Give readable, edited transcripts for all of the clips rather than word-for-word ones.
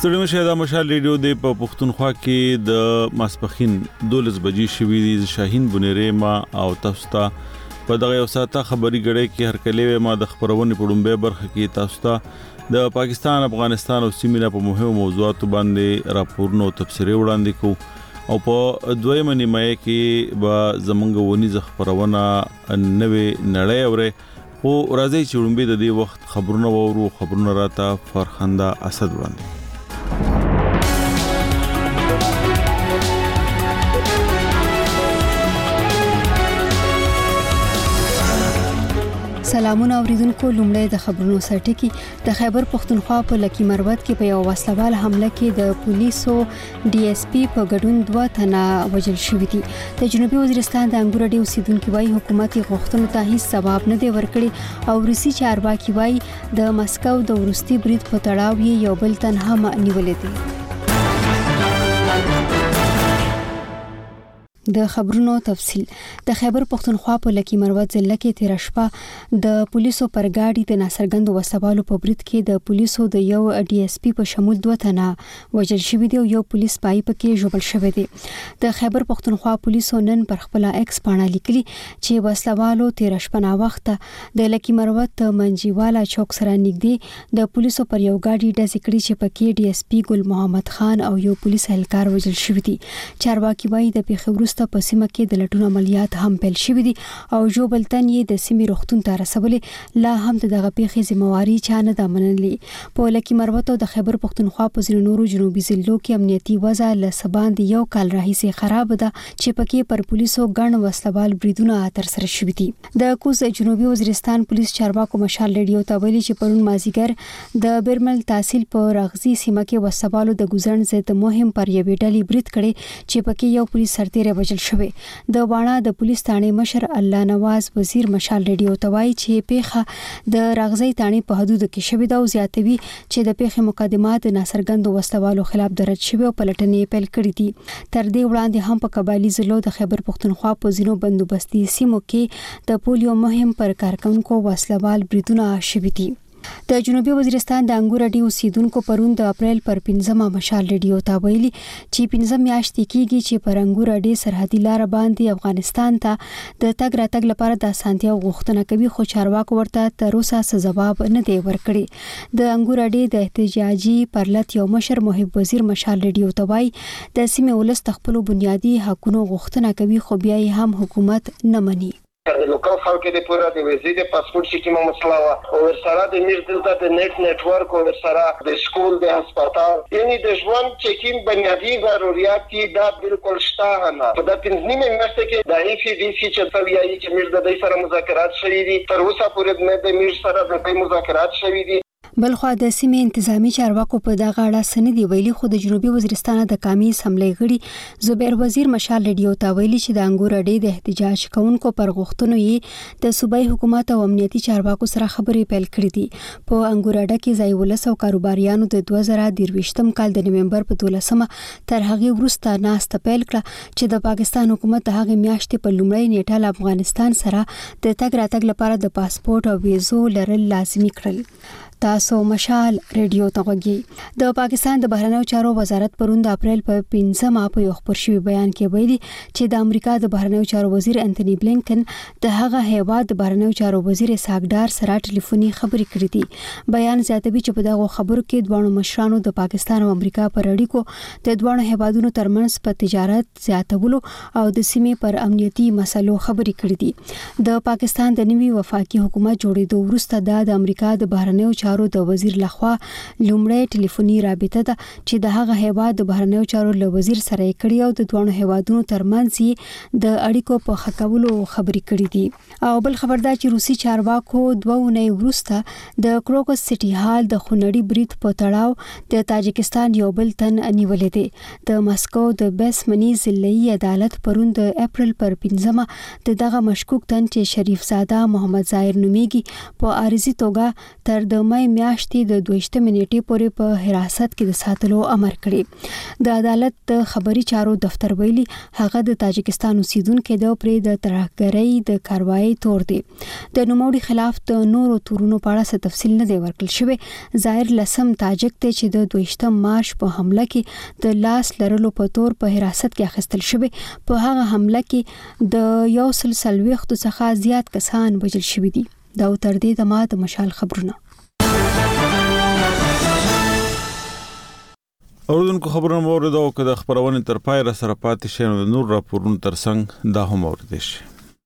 ستړي مشه د مشال ریډیو د په پښتونخوا کې د ماسپخین 12 بجې شوې دي شاهین بنيره ما او تاسو ته په دغه یو ساعته خبري غړې کې هر کله ما د خبرونې په ډومبه برخه کې تاسو ته د پاکستان افغانستان او سیمه په مهمو موضوعاتو باندې راپورونه او تفسیري وړاندې کوو او په دویمه نیمه کې به زمونږ ونی خبرونه نوې نړۍ اوره او راځي چې ډومبه د دې وخت خبرونه وورو خبرونه راته فرخنده اسد وړاندې سلامونه اوریدونکو لومړی د خبرونو سرټکی د خیبر پختونخوا په لکی مروت کې په یو وسلوال حمله کې د پولیسو ډي اس پی په ګډون 2 تنه وژل شوي دي د جنوبي وزیرستان د انګور ډیو سیدونکو وايي حکومت غوښتنو ته هیڅ ځواب نه دی ورکړي او روسي چارواکي وايي د مسکو د ورستي برید په تړاو یې یو بل تنها نیولې دي د خبرونو تفصیل د خیبر پختونخوا په لکی مروت ضلع کې تیر شپه د پولیسو پر گاډي د ناصرګند وسوالو په برید کې د پولیسو د یو ډي اس پی په شمول 2 تنه وژل شوي دي او یو پولیس پای پکې ژوبل شوی دی د خیبر پختونخوا پولیسو نن پر خپل ایکس باندې لیکلي چې وسوالو تیر شپه نا وخت د لکی مروت منجیوالا چوک سره نږدې د پولیسو پر یو گاډي د ذکرې چې پکې ډي اس پی ګل محمد خان او یو پولیس اهلکار وژل شوی دي چارواکي وايي د پیښورست په سیمه کې د لټون عملیات هم پیل شوې دي او جو بلتن یې د سیمې روغتون ته رسولې لا هم دغه پیښې ذمہواری چا نه ده منلې په لکی مروت او د خیبر پختونخوا په ځینو نورو جنوبي ضلعو کې امنیتي وضع له سباند یو کال راهیسې خراب ده چې پکې پر پولیسو ګڼ وسلوال بریدونه تر سره شوي دي د کوز جنوبي وزیرستان پولیس چارواکو مشال ریډیو ته ویلي چې پرون مازیګر د برمل تحصیل په رغزي سیمه کې وسوالو د ګزن ضد مهم پر یوې ډلې برید کړي چې پکې یو پولیس سرتیری وژل شوی د واڼه د پولیس ثانې مشر الله نواز وزیر مشال ریډیو ته وایي چې پیښه د راغزي ثانې په حدود کې شوې ده او زیاتوي چې د پیښې مقدمات ناصرګند وسوالو خلاف درج شوی او پلټنې پیل کړې دي تر دې وړاندې هم په قبایلی ضلعو د خیبر پختونخوا په ځینو بندوبستي سیمو کې د پولیو مهم پر کارکونکو وسلوال بریدونه شوي دي د جنوبي وزیرستان د انګور ډیو سیدونکو پرون د اپریل پر 15 مشال ریډیو ته ویلي چې 15 میاشتې کېږي چې پر انګور ډی سرحدي لار باندې افغانستان ته د تګ راتګ لپاره د اسانتیا غوښتنه کوي خو چارواکو ورته تر اوسه څه ځواب نه دی ورکړي د انګور ډی د احتجاجي پرلط یو مشر محب وزیر مشال ریډیو ته وایي د سیمې ولس خپل بنیادی حقوقو غوښتنه کوي خو بیا یې هم حکومت نه مني د لوکل خلکو د پوره د ویزې د پاسپورت سکیمه مسله او ورسره د میز دلته د نتورک او ورسره د سکول د هسپتال یعنی د ژوند چکین بنیادی ضرورت دا بالکل شته نه په د 15 میاشتې کې د ای سی ډی سی چې سویایي چې میز د دې سره مذاکرات شوي دي تر اوسه پورې د میز سره د دې مذاکرات شوي دي بلخو د سیمې انتظامی چارواکو په دغه اړه سندې ویلي خو د جنوبي وزیرستان د قومي اسمبلی غړي زبیر وزیر مشال ریډیو ته ویلي چې د انګور ډی د احتجاج کوونکو پر غوښتنو یې د صوبایي حکومت او امنیتي چارواکو سره خبرې پیل کړې دي په انګور ډی کې ځای ولس او کاروباریانو د 2023م کال د نومبر په 12مه تر هغه وروسته ناسته پیل کړه چې د پاکستان حکومت د هغه میاشتې په لومړی نیټه له افغانستان سره د تګ راتګ لپاره د پاسپورت او ویزو لرل لازمي کړل تاسو مشال ریډیو ته غږی د پاکستان د بهرنیو چارو وزارت پرون د اپریل په 15 په یو خبر شوی بیان کې ویلي چې د امریکا د بهرنیو چارو وزیر انټونی بلینکن د هغه هیواد د بهرنیو چارو وزیر ساګدار سره ټلیفوني خبرې کړې دي بیان زیاتوي چې په دغه خبرو کې دوه مشرانو د پاکستان او امریکا پر اړیکو د دوه هیوادونو ترمنځ په تجارت زیاتولو او د سیمې پر امنیتي مسلو خبرې کړې دي د پاکستان د نوي وفاقي حکومت جوړېدو وروسته د امریکا د بهرنیو چارو د وزیر لخوا لومړی ټلیفوني رابطه ده چې د هغه هیواد د بهرنیو چارو له وزیر سره کړي او د دوه هیوادونو ترمنځ د اړیکو په خکولو خبرې کړې دي او بل خبردار چې روسي چارواکو 2 ونې وروسته د کروکس سټي هال د خونړي برید په تړاو د تاجکستان یو بل تن نیولې دي د مسکو د بیسمنی ضلعي عدالت پرون د اپریل پر 15 دغه مشکوک تن چې شریف زاده محمد ظاهر نومیږي په عارضی توګه تر د مې میاشتې د 22 نیټې پورې په حراست کې د ساتلو امر کړی. د عدالت د خبري چارو دفتر ویلي هغه د تاجکستان اوسیدونکو د پرې د ترهګرۍ د کاروایی تور دی. د نوموړي خلاف د نورو تورونو په اړه څه تفصیل نه دی ورکړل شوی. ظاهر لسم تاجک دی چې د 22 مارچ په حمله کې د لاس لرلو په تور په حراست کې اخیستل شوی. په هغه حمله کې د 140 څخه زیات کسان وژل شوي دي. دا تر دې دمه د مشال خبرونه. اوردونکو خبرونه مورد او که د خبرونه تر پای را سره پاتې شي نو نور راپورونه ترڅنګ دا هم اورئ شي.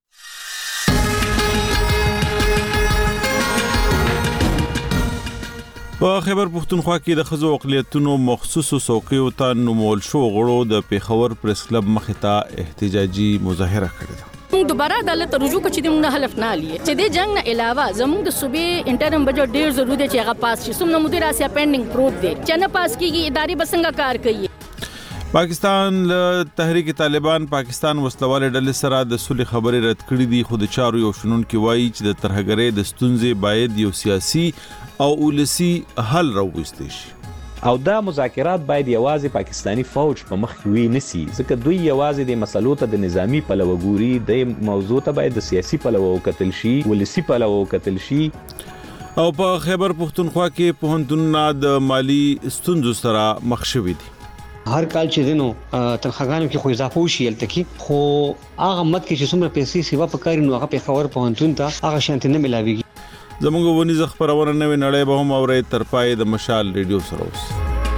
په خیبر پښتونخوا کې د ښځو اقلیتونو مخصوصو څوکیو ته نومول شو غړو د پیښور پریس کلب مخې ته احتجاجي مظاهره کړې ده. موږ دوباره عدالت ته رجوع کړو چې موږ حلف نه لیه چې د جنگ نه علاوه زموږ د صوبې انټرم بجټ ډیر ضروري دی چې هغه پاس شي. سمنه مدیر اسیا پینډینګ پروت دی چې نه پاس کیږي اداري بسنګ کار کوي. پاکستان له تحریک طالبان پاکستان وسلواله ډلې سره د صلح خبرې رد کړې دي. خو د چارو یو شنونکو وایي چې د ترهګرۍ د ستونزې باید یو سیاسي او ولسی حل راوستي شي او دا مذاکرات باید یوازې پاکستانی فوج په مخ وی نسی ځکه دوی یوازې د مسلو ته د نظامی پلوه ګوري. د موضوع ته باید د سیاسي پلوه وکتل شي ولسی پلوه وکتل شي. او په خیبر پښتونخوا کې پوهنتونونه د مالی ستونزو سره مخ شوي دي. هر کال چې دینو تنخواګانو کې خو اضافه وشي التکی خو هغه مت کې چې څومره پیسې سیوا پکاري نو هغه په خبر پوهنتون ته هغه شانت نه ملاويږي. زموږ ونیزه خبرونه نوې نړۍ به هم اورئ تر پای د مشال ریډیو سره اوس.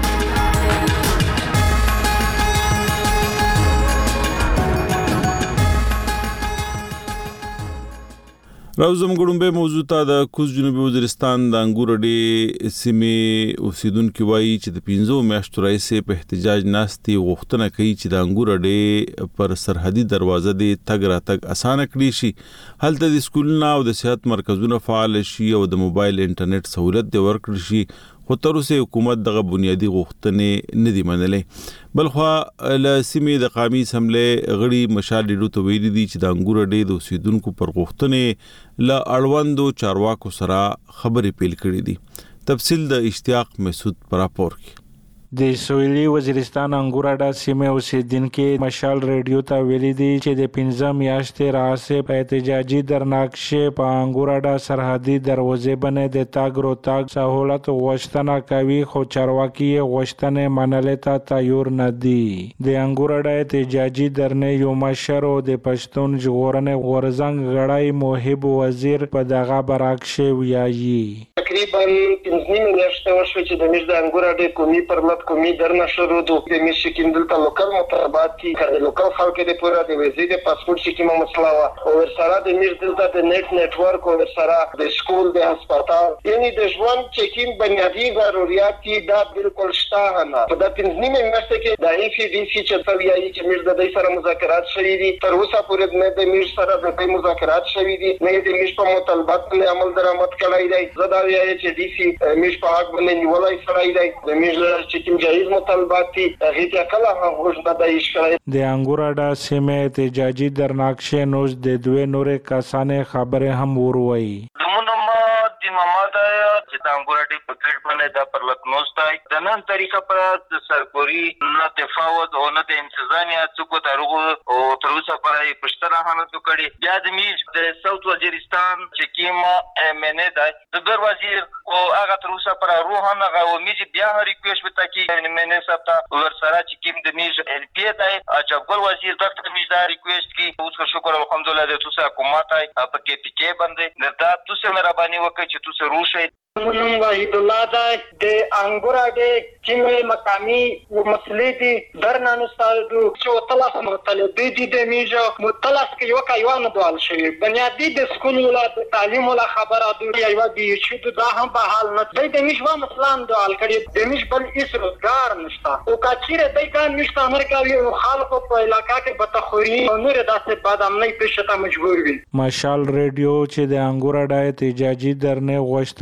راوزم ګړومبه موضوع ته د کوز جنوبي وزیرستان د انګور ډې سیمې اوسیدونکو وایي چې د 15 میاشتو راځي په احتجاج ناستي غوښتنه کوي چې د انګور ډې پر سرحدي دروازه د تګ راتګ اسانه کړي شي. هلته د سکولونو او د صحت مرکزونو فعال شي او د موبایل انټرنیټ سہولت د ورکړي شي. خو تر اوسه حکومت دغه بنیادی غوښتنې نه دي منلې. بلخوا له سیمې د قومي اسمبلې غړي مشال ډیډو ته ویلي دي چې د انګور ډې د اوسیدونکو پر غوښتنې له اړوندو چارواکو سره خبرې پیل کړې دي. تفصیل د اشتیاق مسعود پر راپور کې. د سویلي وزیرستان انګوراډا سیمه اوسیدونکو مشال ریډیو ته ویلي دي چې د 15 میاشتې راځي په احتجاجي درناکشه په انګوراډا سرحدي دروازې باندې د تاګ رو تاګ سہولت غوښتنه کوي خو چارواکي غوښتنه منلې ته تیار نه دي. د انګوراډا احتجاجي درنه یو مشر د پښتون ژغورنې غورزنګ غړای موهب وزیر په دغه برعکس ویایي. تقریبا 15 میاشتې وشو چې د میر د انګوراډا قومي پرمت کومي درنه شروع دو د مشي کیندل ته لوکل مطالبات کی کړي لوکل خلک د پورا د وزیر د پاسپورت شکیمه مسله وا او سره د میر دلته د نت ورک او سره د سکول د هسپتال یعنی د ژوند چکیم بنیادی ضرورت کی دا بالکل شته نه. په د 15 میاشتې کې د ای فی ډی سی چې تویایي چې میر د دې سره مذاکرات شوي دي تر اوسه پورې نه د میر سره د دې مذاکرات شوي دي نه د میر په مطالبات باندې عمل درآمد کړای دی. زدا ویایي چې ډی سی میر په حق باندې نیولای سره دی د میر چې کوم جایز مطالبات دي هغه ته کله هغه نه دی شکایت. د انګوراډا سیمه احتجاجي درناکشه نوز د دوه نورې کسانې خبره هم وروي. محمد چې د انګوراډي په کډ باندې د پرلط نوستای د نن طریقه پر د سرکوري نه تفاوض او نه د انتظامیه څوک ترغه او تر اوسه پرې پښتنه حالت کړي. یا د میج د ساوث وزیرستان چې کیما منه د در وزیر او هغه تر اوسه پر روحانه او میج بیا ریکوست وتا کی منه سپتا ور سره چې کیم د میج ال پی دای اجبګل وزیر دغه میج دا ریکوست کی اوس شکر الحمدلله د توسه حکومت په کې پی کې باندې دا توسه مهرباني وکړي چې توسه روشه منم وحید الله دا د انګوراډې چې مقامي مسلې دي درنانو سالدو چې طلب مطالبه دي د میجو مطلب کې یو کایوان دوال شي بنیادی د سکول ولا د تعلیم ولا خبره دوی ایوا دي چې دا هم په حال نه د میجو مثلا دوال کړي د میج بل هیڅ روزګار نشته او کچیره دای کان نشته امریکا یو خلکو په علاقې کې بتخوري او نور داسې بادام نه پېښه مجبور وي. مشال ریډیو چې د انګوراډا احتجاجي درنه غوښتنه په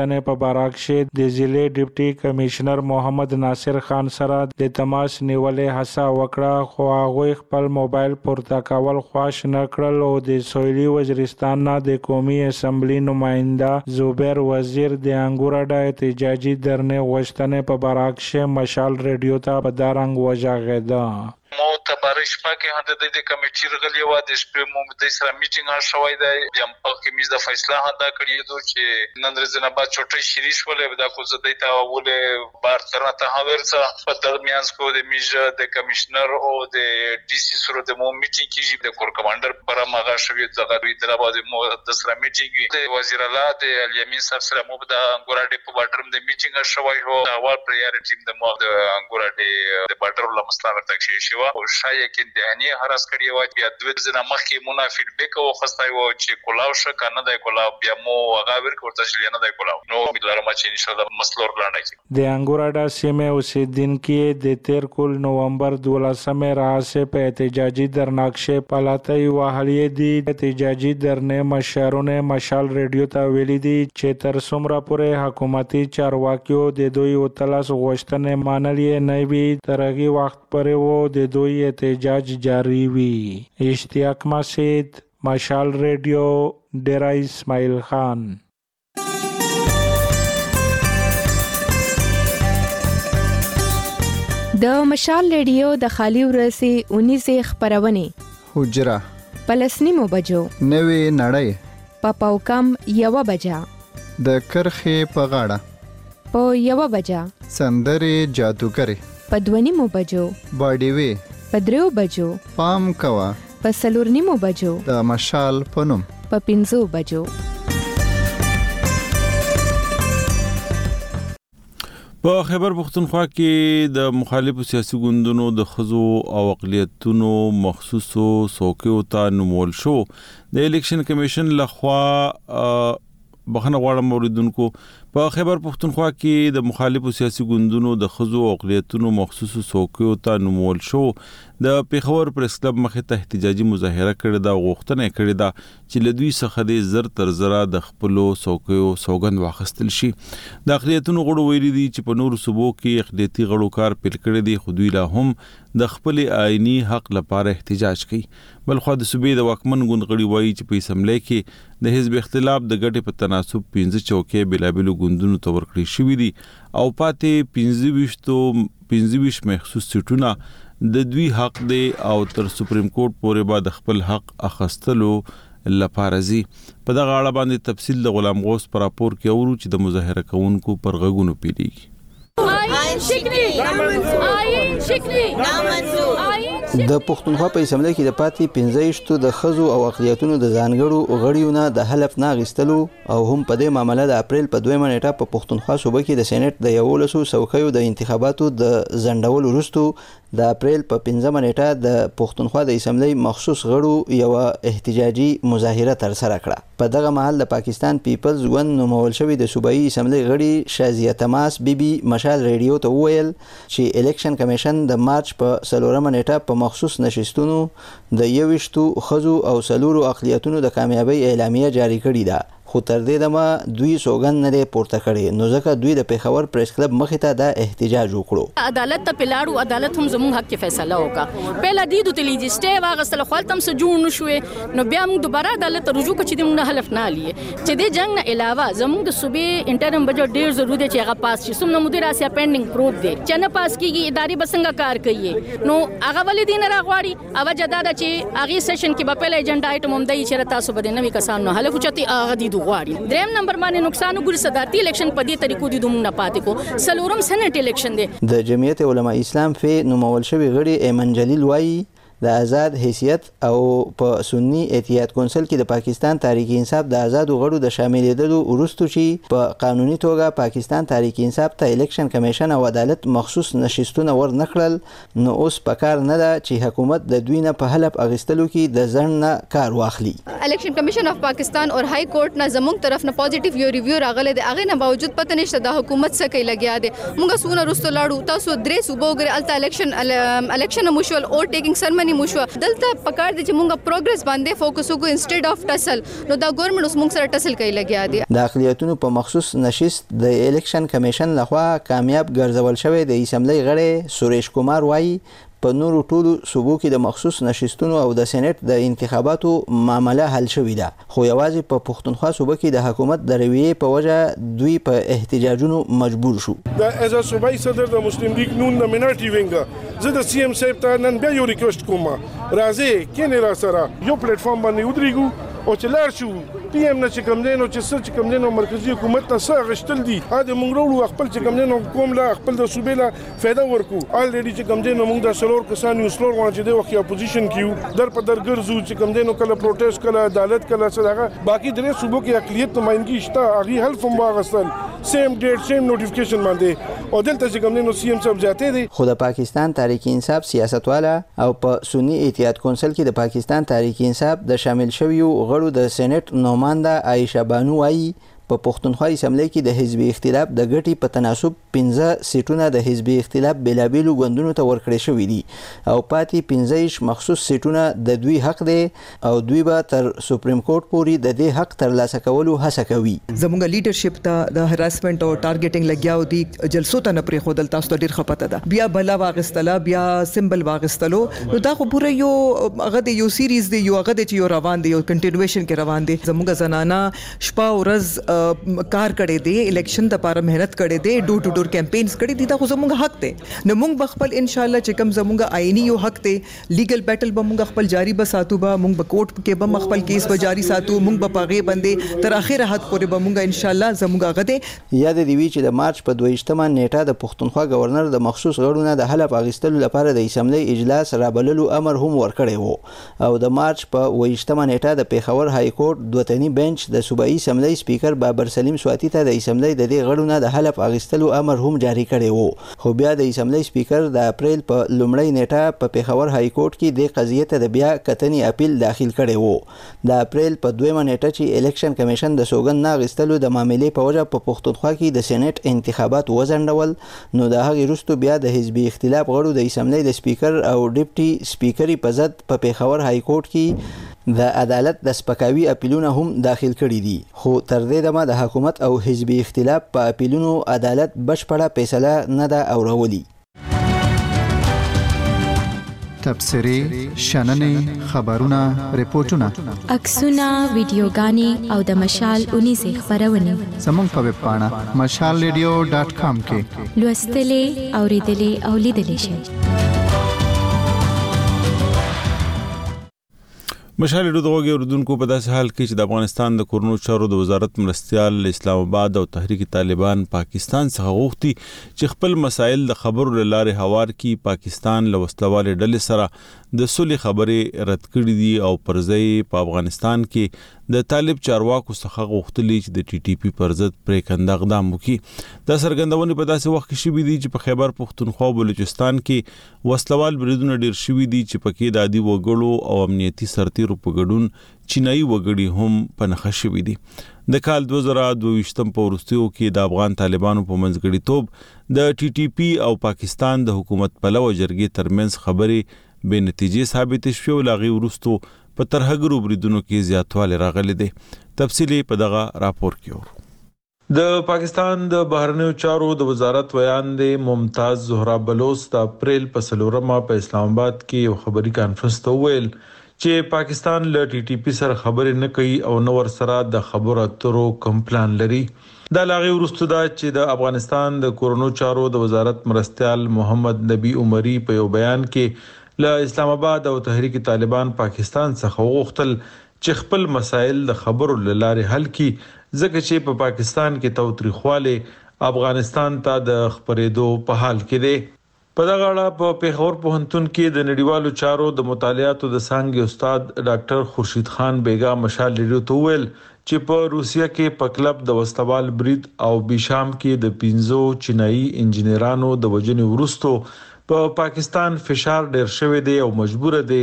باراکشه د ضلع ډیپټي کمشنر محمد ناصر خان سره د تماس نیولې هڅه وکړه خو هغه خپل موبایل پورته کول خواش نه کړل او د سویلي وزیرستان نه د قومي اسمبلی نماینده زبیر وزیر د انګوراډا احتجاجي درنه غوښتنې په باراکشه مشال ریډیو ته په دارنګ وژغېده. مو ته بارش پاکه هند د کمیټې رغلی و د شپې مو د سره میټینګ شوی دی یم په کمیز د فیصله هدا کړی دو چې نن ورځې بعد چوټي شریش ولې دا کو زده ته ولې بار تر ته هاورڅه په درمیان کو د میج د کمشنر او د ډي سي سره د مو میټینګ کیږي د کور کمانډر پر ماغه شوی دغه دوی تر باندې مو د سره میټینګ د وزیر اعلی د الیمین صاحب سره مو د انګوراډي په باټرم د میټینګ شوی هو دا اول پریارټی د مو د انګوراډي د باټر له مستعمره تک شي او شایع کې دهنی هرڅ کړی و بیا دوه ځنه مخکې مونږه فیډبیک او خستای و چې کولاو ش کنه د کولاو بیا مو هغه ورکوټه چې نه د کولاو نو ملګرو ما چې ان شاء الله مسلور لاندې د انګوراډا سیمه اوسیدونکو د 13 نومبر 12 راځه په احتجاجي درناکشه پلاتای وهلې دي احتجاجي درنه مشرونه مشال ریډیو ته ویلي دي چې تر څومره پورې حکومتي چارواکیو د دوی او تلاش غوښتنې مانلې نه وي ترغي وخت پرې وو د دوی احتجاج جاری وی. اشتیاق مسجد مشال ریډیو ډیرا اسماعیل خان. د مشال ریډیو د خالی ورسي 19 خبرونه حجره پلسنیمو بجو نوې نړۍ په پاوکم یو بجا د کرخې په غاړه په یو بجا سندرې جادوګری په 2 بجو باډي په 3 بجو پام کوا په 4 بجو د مشال پنوم په 5 بجو. په خیبر پختونخوا کې د مخالفو سیاسي ګوندونو د خزو او اقلیتونو مخصوصو څوکیو ته نومول شو. د الیکشن کمیشن لخوا بخنه غواړم اوریدونکو په خیبر پختونخوا کې د مخالفو سیاسي ګوندونو د خزو او اقلیتونو مخصوصو څوکیو ته نومول شو. د پیښور پریس کلب مخې ته احتجاجي مظاهره کړې ده غوښتنه کړې ده چې لدوی څخه د زر تر زره د خپل څوکیو سوګند واخستل شي. د اقلیتونو غړو ویلي دي چې په نور صوبو کې اقلیتي غړو کار پیل کړی دی خو دوی لا هم د خپل آئینی حق لپاره احتجاج کوي. بلخو د صوبې د واکمن ګوند غړي وایي چې په اسمبلی کې د حزب اختلاف د ګټې په تناسب 15 چوکۍ بلابلو ګوندونو ته ورکړي شوې دي او پاتې 25 مخصوص سیټونه د دوی حق دی او تر سپریم کورټ پورې به د خپل حق اخستلو لپاره زی. په دغه اړه باندې تفصیل د غلام غوث پر راپور کې اورو چې د مظاهره کوونکو پر غږونو پیلېږي. د پښتونخوا په اسمبلی کې د پاتې 15 د خزو او اقلیتونو د ځانګړو غړیو نه د حلف نه غستلو او هم په دې معاملې د اپریل په 2 نیټه په پښتونخوا صوبه کې د سېنات د 11 څوکیو د انتخاباتو د ځنډولو وروسته د اپریل په 15 نیټه د پښتونخوا د اسمبلی مخصوص غړو یو احتجاجي مظاهره تر سره کړه. په دغه مهال د پاکستان پیپلز ګوند نومول شوی د صوبایي اسمبلی غړي شازیه تماس بیبي مشال ریډیو ته وویل چې الیکشن کمیشن د مارچ په 4 نیټه په مخصوص نشستونو د 21 خزو او 4 اقلیتونو د کامیابی اعلامیه جاری کړې ده خو تر دې دمه دوی سوګند نه پورته کړي نو ځکه دوی د پیښور پریس کلب مخې ته د احتجاج وکړو. عدالت ته پلاړو عدالت هم زموږ حق کې فیصله وکړه. پهلا دی د تلیجسټه واغسل خپلتم سره جوړ نشوي نو بیا موږ دوباره عدالت ته رجوع کړي موږ حلف نه لیه چې د جنگ نه علاوه زموږ د صوبې انټرم بجټ ډیر ضروري دی چې هغه پاس شي. سمنه مدیر اسیا پینډینګ پروت دی چې نه پاس کیږي اداري بسنګ کار کوي نو هغه ولې دین راغواړي او جداده چې هغه سیشن کې په پهلا ایجنډا ایټم هم دی چې تاسو به نوې کسانو حلف چتي هغه دی غواړي. دریم نمبر باندې نقصان وګوري صدارتي الیکشن په دې طریقو دي دومره پاتې کو. سلورم سنټ الیکشن دی. د جمعیت علماء اسلام فی نومول شوی غړي ایمن جلیل وایي د آزاد حیثیت او په سنی اتحاد کونسل کې د پاکستان تحریک انصاف د آزاد غړو د شاملېدلو وروسته چې په قانوني توګه پاکستان تحریک انصاف ته الیکشن کمیشن او عدالت مخصوص نشستونه ور نکړل نو اوس پکار نه ده چې حکومت د دوی نه په حلف اغستلو کې د ځن نه کار واخلي. الیکشن کمیشن اف پاکستان اور های کورټ نه زموږ طرف نه پوزټیو یو ریویو راغله د هغه نه باوجود پته نشته د حکومت څخه کې لګیا دي موږ سونه رستو لاړو تاسو درې صوبو غره الته الیکشن مشول او ټیکینګ سرمنی مشو دلته پکار دي چې موږ پروګرس باندې فوکس وکړو انسټډ اف ټسل نو دا ګورنمنت اوس موږ سره ټسل کوي لګیا دي د اقلیتونو په مخصوص نشست د الیکشن کمیشن لخوا کامیاب ګرځول شوی د اسمبلی غړی سوریش کومار وایي په نورو ټولو صوبو کې د مخصوص نشستونو او د سېنات د انتخاباتو معامله حل شوې ده خو یوازې په پښتونخوا صوبه کې د حکومت د رویې په وجه دوی په احتجاجونو مجبور شو د از صوبای صدر د مسلم لیگ نون د منارټي وینګ زه د سی ام صاحب ته نن بیا یو ریکوست کوم راځي کینه را سره یو پلیټ فارم باندې ودرېګو او چې لار شو پی ام نه چې کوم دینو چې کوم دینو مرکزی حکومت ته څه غشتل دي اده موږ وروړو خپل چې کوم دینو کوم لا خپل د صوبې لا فایده ورکو الریډي چې کوم دینو موږ د سلور کسان یو سلور وانه چې د وخت اپوزیشن کیو در په در ګرځو چې کوم دینو کله پروټیست کله عدالت کله صداغه باقي درې صوبو کې اقلیت نمائندګي شته هغه حل فهم واغستل سیم ډیټ سیم نوټیفیکیشن باندې او دلته چې کوم دینو سی ام صاحب ذاته دي خو د پاکستان تحریک انصاف سیاستواله او په سنی اتحاد کونسل کې د پاکستان تحریک انصاف د شامل شویو غړو د سېنات نومانده عائشه بانو وايي په پښتونخوا اسمبلی کې د حزبي اختلاف د ګټي په تناسب 15 سیټونه د حزبي اختلاف بلابلو غوندونو ته ورکړي شوې دي او پاتې 15 مخصوص سیټونه د دوی حق دي او دوی به تر سپریم کورټ پورې د دې حق ترلاسه کولو هڅه کوي زموږ لیډرشپ ته د هراسمنت او ټارګټینګ لګیاو دي جلسو ته نه پرې خودل تاسو ته ډیر خپته ده بیا بلا واغستله بیا سمبل واغستلو نو دا خو پوره یو هغه د یو سیریز دی یو هغه د یو روان دی یو کنټینیویشن کې روان دی زموږ زنانا شپه او ورځ کار کړي دي الیکشن لپاره مهنت کړي دي ډور ټو ډور کمپاینز کړي دي دا خو زموږ حق دی نو موږ بخپل ان شاء الله چې کوم زموږ آئینی یو حق دی لیګل بیټل به موږ خپل جاری بساتو به موږ په کورټ کې به خپل کیس به جاری ساتو موږ به پاغه باندې تر اخر حد پورې به موږ ان شاء الله زموږ غده یاد دی وی چې د مارچ په 22مه نیټه د پښتونخوا گورنر د مخصوص غړو نه د حلف اغستلو لپاره د اسمبلی اجلاس رابللو امر هم ورکړی وو او د مارچ په 22مه نیټه د پیښور های کورټ دوتنی بنچ د صوبایي اسمبلی سپیکر بابر سلیم سواتی ته د اسمبلی د دې غړو نه د حلف اغستلو امر هم جاری کړی وو خو بیا د اسمبلی سپیکر د اپریل په لومړۍ نیټه په پیښور های کورټ کې د قضیې ته د بیا کتنی اپیل داخل کړی وو د اپریل په 2مه نیټه چې الیکشن کمیشن د سوګند نه اغستلو د معاملې په وجه په پښتونخوا کې د سېنات انتخابات وځنډول نو د هغې وروسته بیا د حزبي اختلاف غړو د اسمبلی د سپیکر او ډیپټي سپیکري په ضد په پیښور های کورټ کې د عدالت د سپکاوي اپیلونه هم داخل کړي دي خو تر دې دمه د حکومت او حزبي اختلاف په اپیلونو عدالت بشپړه فیصله نه ده اورولی تبصرې شننې خبرونه ریپورتونه عکسونه ویډیوګانې او د مشال 19 خبرونه زموږ په ویب پاڼه mashalradio.com کې لوستلې اوریدلې او لیدلې شئ مشال ډوغه اردوونکو په داسې حال کې چې د افغانستان د کورونو چارو د وزارت مرستيال اسلام آباد او تحریک طالبان پاکستان څخه غوښتي چې خپل مسایل د خبرو لاره هوار کی پاکستان له وسلواله ډلې سره د صلح خبرې رد کړې دي او پرځای په افغانستان کې د طالب چارواکو څخه غوښتلي چې د ټي ټي پی پر ضد پریکنده اقدام وکړي د سرګندونې په داسې وخت کې شوې دي چې په خیبر پښتونخوا او بلوچستان کې وسلوال بریدونه ډیر شوي دي چې پکې د عادي وګړو او امنیتي سرتیرو په ګډون چینایي وګړي هم پنهخه شوي دي د کال 2022 په وروستیو کې د افغان طالبانو په منځګړیتوب د ټي ټي پی او پاکستان د حکومت پلوه جرګې ترمنځ خبرې بې نتیجې ثابت شوې او لاغي ورستو په ترهګرو بریدونو کې زیاتوالی راغلی دی تفصیلی په دغه راپور کې د پاکستان د بهرنیو چارو د وزارت ویان دی ممتاز زهرا بلوچ د اپریل په 4مه په اسلام آباد کې یو خبري کانفرنس ته ویل چې پاکستان له ټي ټي پی سره خبرې نه کوي او نو ور سره د خبرو اترو کوم پلان لري د لاغي ورستو دا چې د افغانستان د کورونو چارو د وزارت مرستيال محمد نبی عمری په یو بیان کې له اسلام آباد او تحریک طالبان پاکستان څخه وغوښتل چې خپل مسایل د خبرو لاره حل کړي ځکه چې په پاکستان کې توتریخواله افغانستان ته د خبرېدو په حال کې دی په دغه اړه په پیښور پوهنتون کې د نړیوالو چارو د مطالعاتو د څانګې استاد ډاکټر خورشید خان بیگا مشال ریډیو ته ویل چې په روسیا کې په کلب د وسلوال برید او بیشام کې د 15 چینایي انجنیرانو د وژنې ورستو په پاکستان فشار ډیر شوی دی او مجبور دی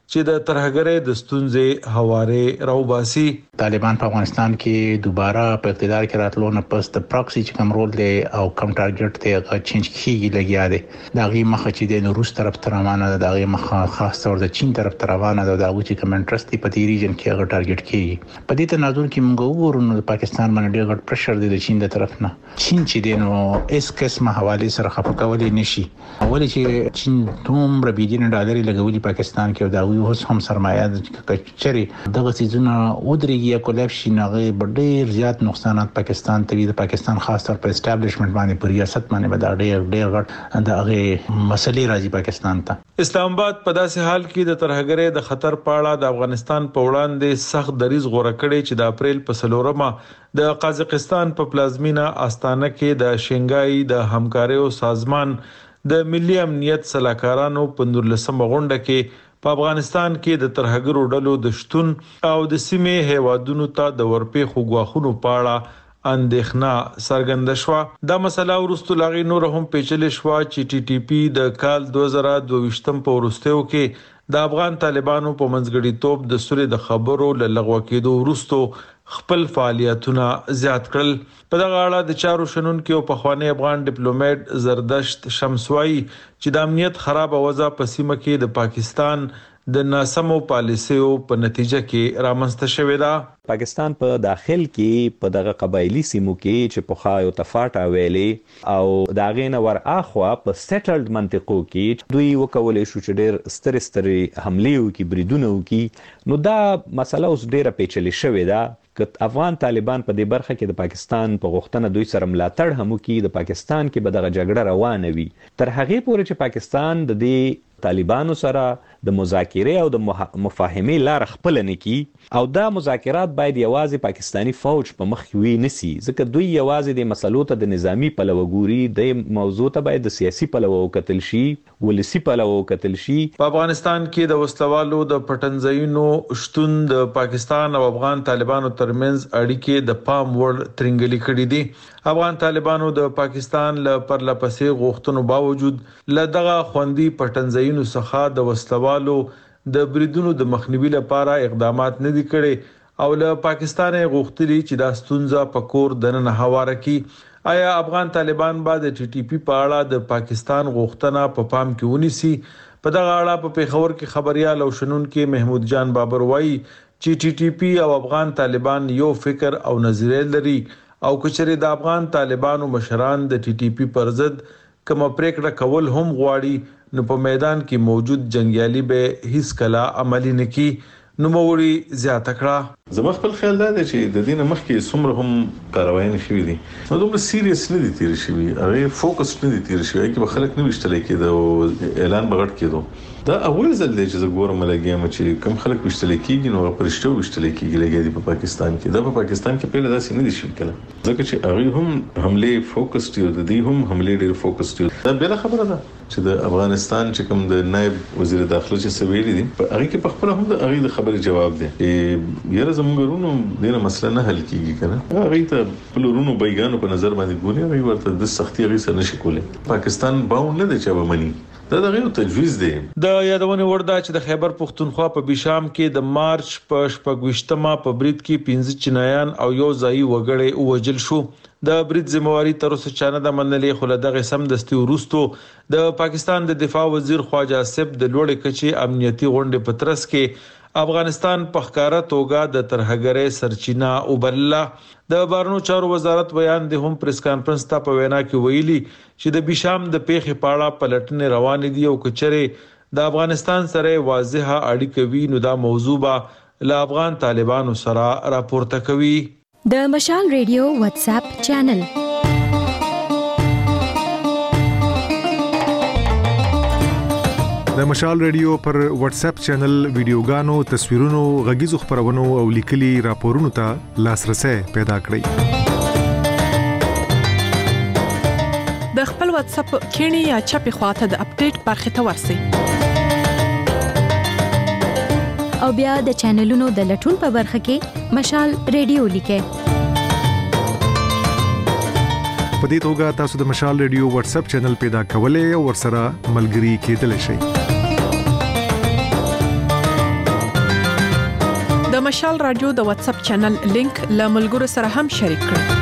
چې د ترهګرۍ د ستونزې هواره راوباسي. طالبان په افغانستان کې دوباره په اقتدار کې راتلو نه پس د پراکسي چې کوم رول دی او کوم ټارګټ دی هغه چینج کیږي لګیا دی. دا غي مخه چې د روس طرف ته روانه ده، دا غي مخه خاص تور د چین طرف ته روانه ده، دا چې کوم انټرست دی په دې ریجن کې هغه ټارګټ کیږي. په دې تناظر کې موږ وګورو نو د پاکستان باندې ډېر غټ پرشر دی د چین د طرف نه. چین چې دی نو اس قسمه حواله سره خپکولې نشي. اول چې چین دومره بلین ډالر لګولي پاکستان کې او دا وی اوس هم سرمایه کچري دغه سيزونه ودرېږي یا کولاپس شي، نه ډېر زیات نقصانات پاکستان ته د پاکستان خاص طور په اسټابلیشمنت باندې پر ریاست باندې به ډېر غټ دغه مسلې راځي پاکستان ته. اسلام آباد په داسې حال کې د ترهګرۍ د خطر په اړه د افغانستان په وړاندې سخت دریځ غوړه کړی چې د اپریل په 4مه د قازقستان په پلازمینه آستانه کې د شنګای د همکاریو سازمان د ملي امنیت صلاحکارانو په 19مه غونډه کې په افغانستان کې د ترهګرو ډلو د شتون او د سیمې هیوادونو ته د ورپېښو غواخونو په اړه اندېښنه څرګنده شوه. دا مسله ورستو لاغي نور هم پیچلې شوه چې ټي ټي پی د کال 2022 په ورستیو کې د افغان طالبانو په منځګړیتوب د سولې د خبرو لغوه کېدو ورستو خپل فعالیتونه زیات کړل. په دغه اړه د چارو شنونکو په خوانی افغان ډیپلوماټ زردشت شمسوایی چې د امنیت خراب وضع په سیمه کې د پاکستان د ناسمو پالیسیو په نتیجه کې رامنځته شوې ده. پاکستان په داخل کې په دغه قبایلی سیمو کې چې په خایو تفاټا ویلي او دا غینه ور اخوا په سیټلډ منطقو کې دوی وکولې شو چې ډېر ستري حمله وکړي، بریدونه وکړي. نو دا مسله اوس ډېره پیچلې شوې ده. که افغان طالبان په دې برخه کې د پاکستان په غوښتنه دوی سره ملاتړ هم وکړي، د پاکستان کې به دغه جګړه روانه وي تر هغه پورې چې پاکستان د دې طالبانو سره د مذاکره او د مفاهمې لار خپل نه کی او دا مذاکرات باید یوازې پاکستانی فوج په مخ وي نسی، ځکه دوی یوازې د مسلو ته د نظامی پلوه ګوري، د موضوع ته باید د سیاسي پلوه وکتل شي، ولسی پلوه وکتل شي. په افغانستان کې د وسلوالو د پټنځایونو شتون د پاکستان او افغان طالبانو ترمنځ اړیکې د پام وړ ترنګلي کړې دي. افغان طالبانو د پاکستان له پرلپسې غوښتنو باوجود له دغه خوندي پټنځایونو څخه د وسلوالو د بریدونو د مخنیوي لپاره اقدامات نه دي کړي او له پاکستان غوښتلي چې د ستونزه په کور دننه هواره کړي. آیا افغان طالبان بعد ټي ټي پی په اړه د پاکستان غوښتنه په پام کې ونیسي؟ په دغه اړه په پیښور کې خبريال او شنونکو محمود جان بابر وایي چې ټي ټي پی او افغان طالبان یو فکر او نظریه لري او کچري د افغان طالبانو مشران د ټي ټي پی پر ضد کوم پریکړه کول هم غواړي نو په میدان کې موجود جنگیالي به هیڅ کله عملی نکي. نو موري زیاته کړه. زما خپل خیال دا دی چې د دې مخکې څومره هم کاروای نه شوې دي، نو دومره سیریس نه دي تیر شوی، هغه فوکس نه دي تیر شوی کې به خلک نه وشتل کېده او اعلان بغټ کېدو. دا اول ځل دی چې زه ګورم لګیم چې کم خلک وشتل کېږي نو پرشتو وشتل کېږي لګي په پاکستان کې. دا په پاکستان کې پیله داسې نه دي شوی کله، ځکه چې هغه هم حمله فوکس دی، د دې هم حمله ډېر فوکس دی. دا بل خبره ده چې د افغانستان چې کوم د نائب وزیر داخله چې سویل دي په هغه کې په خپل هم د هغه خبره جواب دی یره زموږ ورونو دغه مسله نه حل کیږي کنه، هغه ته خپل ورونو بیګانو په نظر باندې ګوري، هغه ورته د سختي هغه سره نشي کولای. پاکستان باور نه دی چې ومني، دا دغه یو تجویز دی. د یادونه ورده چې د خیبر پختونخوا په بشام کې د مارچ په 28مه په برید کې 15 چینایان او یو ځای وګړي وژل شو. د برید ذمہواری تر اوسه چانه د منلې خو له دغه سم دستي ورستو د پاکستان د دفاع وزیر خواجه آصف د لوړې کچې امنیتي غونډې په ترڅ کې افغانستان په ښکارا توګه د ترهګرۍ سرچینه وبلله. د بهرنیو چارو وزارت بیان د هم پریس کانفرنس ته په وینا کې ویلي چې د بشام د پیښې پاړه پلټنې روان دي او کچره د افغانستان سره واضحه اړیکه وي نو دا موضوع به له افغان طالبانو سره راپورته کوي. د مشال ریډیو واتس اپ چینل د مشال ریډیو پر واتس اپ چینل ویډیوګانو، تصویرونو، غږیزو خبرونو او لیکلي راپورونو ته لاسرسي پیدا کړئ. د خپل واتس اپ کینی یا چپی خواته د اپډیټ برخه ته ورسئ او بیا د چینلونو د لټون په برخه کې مشال ریډیو لیکئ. په دې توګه تاسو د مشال ریډیو واتس اپ چینل پیدا کولای او ورسره ملګري کېدلی شئ. د مشال رادیو د واتس اپ چینل لینک له ملګرو سره هم شریک کړئ.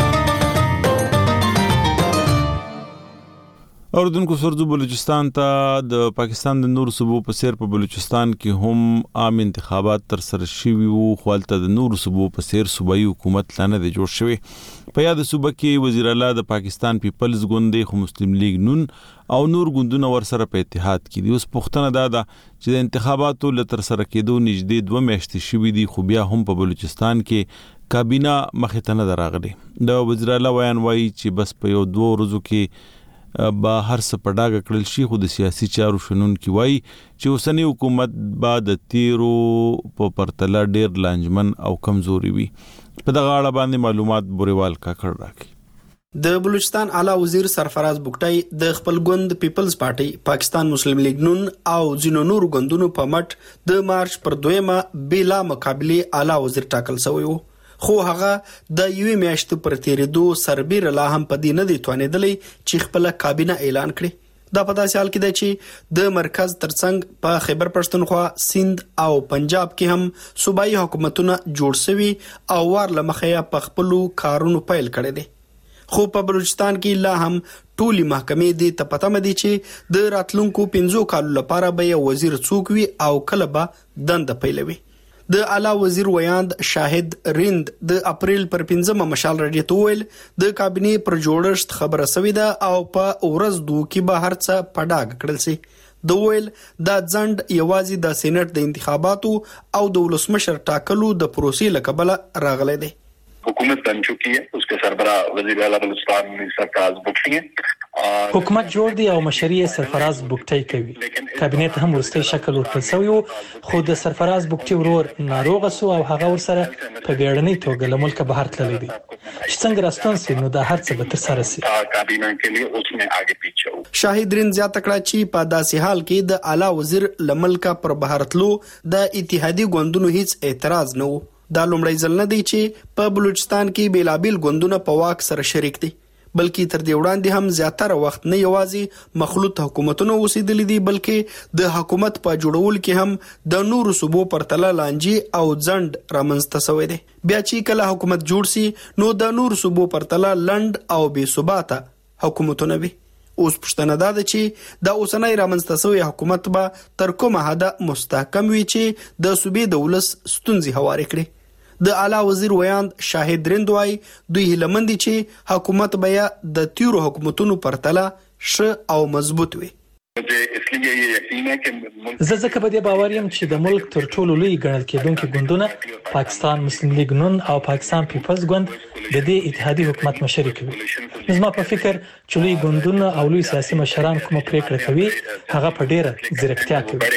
اوردونکو سرزو بلوچستان ته د پاکستان د نور صوبو په سیر په بلوچستان کې هم عام انتخابات تر سره شوي وو، خو هلته د نور صوبو په سیر صوبایي حکومت لا نه دی جوړ شوی. په یاد صوبه کې وزیر اعلی د پاکستان پیپلز ګوند خو مسلم لیگ نون او نور ګوندونه ورسره په اتحاد کې دي. اوس پوښتنه دا ده چې د انتخاباتو له تر سره کېدو نږدې 2 میاشتې شوي دي، خو بیا هم په بلوچستان کې کابینه مخې ته نه ده راغلې. د وزیر اعلی بیان وایي چې بس په 2 ورځو کې با هر څه په ډاګه کړل شي، خو د سیاسي چارو شنونکي وایي چې اوسنی حکومت به د تیرو په پرتله ډیر لانجمن او کمزوري وي. په دغه اړه باندې معلومات بوریوال کاکړ راکړي. د بلوچستان اعلی وزیر سرفراز بوکټای د خپل ګوند پیپلز پارټي، پاکستان مسلم لیگ نون او ځینو نورو ګوندونو په مټ د مارچ پر 2 بلا مقابله اعلی وزیر ټاکل شوی وو، خو هغه د یوې میاشتې پر تیریدو سربیر لا هم پدې نه دی توانېدلی چې خپل کابینه اعلان کړي. دا په داسې حال کې دی چې د مرکز ترڅنګ په خیبر پښتونخوا، سند او پنجاب کې هم صوبایي حکومتونه جوړ شوي او وار لمخې په خپل کارونو پیل کړي دي. خو په بلوچستان کې لا هم ټولي محکمې دي ته پته مدي چې د راتلونکو 5 کالو لپاره به وزیر څوک وي او کله به دند پیلوي. د اعلی وزیر ویاند شاهد رند د اپریل پر 5 مشال رادیو ته ویل د کابینې پر جوړښت خبره سوي ده او په ورځ 2 کې به هر څه په ډاګ کړل شي. د ویل دا ځند یوازې د سېنات د انتخاباتو او د ولسمشر ټاکلو د پروسې لکبل راغلی دی. हुकूमत बन चुकी है, उसके सरबराह वज़ीर आला बलूचिस्तान सरफराज बुगटी हैं. حکومت جوړ دی او مشري سرفراز بوکټي کوي. کابینه هم ورستي شکل ورکړل شوی، خو د سرفراز بوکټي ورور ناروغ سو او هغه ورسره په بیړنۍ توګه له ملک بهر تللی دی. چې څنګه راستون سي نو د هر څه به تر سره سي. کابینه کې له اوسمه اگے پیچھے وو. شاهد رین زیاته کړه چې په داسې حال کې د اعلی وزیر لملکا پر بهر تلو د اتحادی ګوندونو هیڅ اعتراض نه وو. دا لومړی ځل نه دی چې په بلوچستان کې بیلابیل ګوندونه په واک سره شریک دي، بلکې تر دې وړاندې هم زیاتره وخت نه یوازې مخلوط حکومتونو اوسېدلي دي، بلکې د حکومت په جوړول کې هم د نورو صوبو پرتله لانجې او ځند رامنځته شوی دی. بیا چې کله حکومت جوړ سي نو د نورو صوبو پرتله لند او بې ثباته حکومتونه وي. اوس پښتنه ده چې د اوسنۍ رامنځته شوی حکومت به تر کومه حده مستحکم وي چې د صوبې د ولس ستونزې هوارې کړي. د اعلی وزیر ویاند شاهد رندوای دوی هلمندي چې حکومت بیا د تیرو حکومتونو پرتله ش او مضبوط وي. زه ځکه په دې باور یم چې د ملک تر ټولو لوی ګڼل کېدونکي ګوندونه پاکستان مسلم لیگ نون او پاکستان پیپلز ګوند د دې اتحادی حکومت مشري کوي. زما په فکر چې لوی ګوندونه او لوی سیاسي مشران کوم پریکړه کوي هغه په ډیره ځیرکتیا کوي.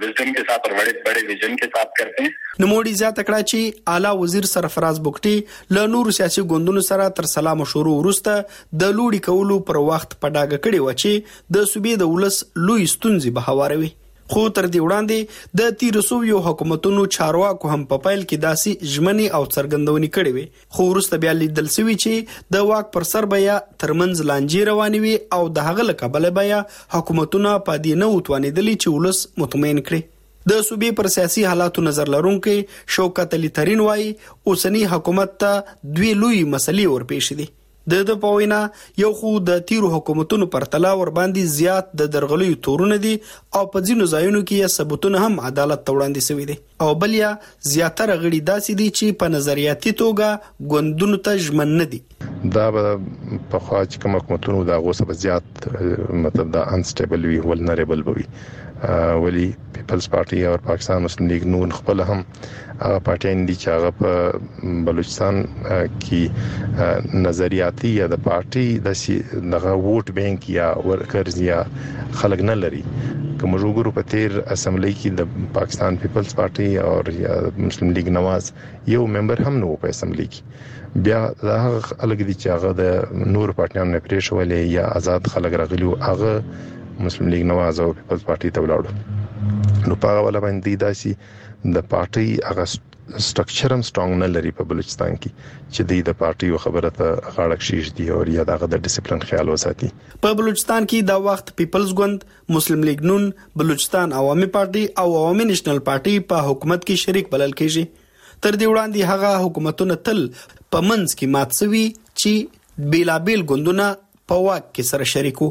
نوموړي زیاته کړه چې اعلی وزیر سرفراز بوکټي له نورو سیاسي ګوندونو سره تر سلام شروع وروسته د لوړی کولو پر وخت په ډاګه کړي و چې د صوبې د ولس لوی ستونزې به هواروي. خو تر دې وړاندې د تیر سویو حکومتونو چارواکو هم په پایل کې داسې ژمنې او څرګندونې کړې وي، خو وروسته بیا لیدل شوي چې د واک پر سر بیا ترمنځ لانجې روانې وي او د هغه له کبله بیا حکومتونه په دې نه وتوانېدلي چې ولس مطمئن کړي. د صوبې پر سیاسي حالاتو نظر لرونکي شوکت علي ترين وایي اوسنی حکومت ته دوی لوی مسلې ورپېښ دي. د پوینا یو خو د تیرو حکومتونو پرتلا ور باندې زیات د درغلیو تورونه دي او په ځینو ځایونو کې ثبوتونه هم عدالت ته وړاندې شوي دي، او بل یا زیاتره غړي داسې دي چې په نظریاتي توګه ګوندونو ته ژمن نه دي. دا په خوا چې کوم حکومتونو دا غوسه به زیات مطلب دا انسټیبل وي ولنریبل وي، ولی پیپلز پارټي او پاکستان مسلم لیگ نون خپل هم هغه پارټیان دي چې هغه په بلوچستان کې نظریاتي یا د پارټي دغه ووټ بانک یا ورکرز یا خلک نه لري. کوم وګورو په تیر اسمبلی کې د پاکستان پیپلز پارټي او یا مسلم لیگ نواز یو ممبر هم نو په اسمبلی کې، بیا دا الګ دي چې هغه د نور پارټیانو نه پرې شولې یا آزاد خلک راغلي هغه مسلم لیگ نواز او پیپلز پارټي ته ولاړو. نو په هغه ولا باندې داسي د پارټي هغه سټرکچر هم سترونګ نه لري په بلوچستان کې چې د پارټي خبره ته غاړه کشیش دي او یا دغه د ډیسپلین خیال وساتي. په بلوچستان کې دا وخت پیپلز ګوند، مسلم لیگ نون، بلوچستان عوامي پارټي او عوامي نېشنل پارټي په حکومت کې شریک بلل کېږي. تر دې وړاندې هغه حکومتونه تل په منځ کې مات شوي چې بیلابیل ګوندونه په واک کې سره شریکو.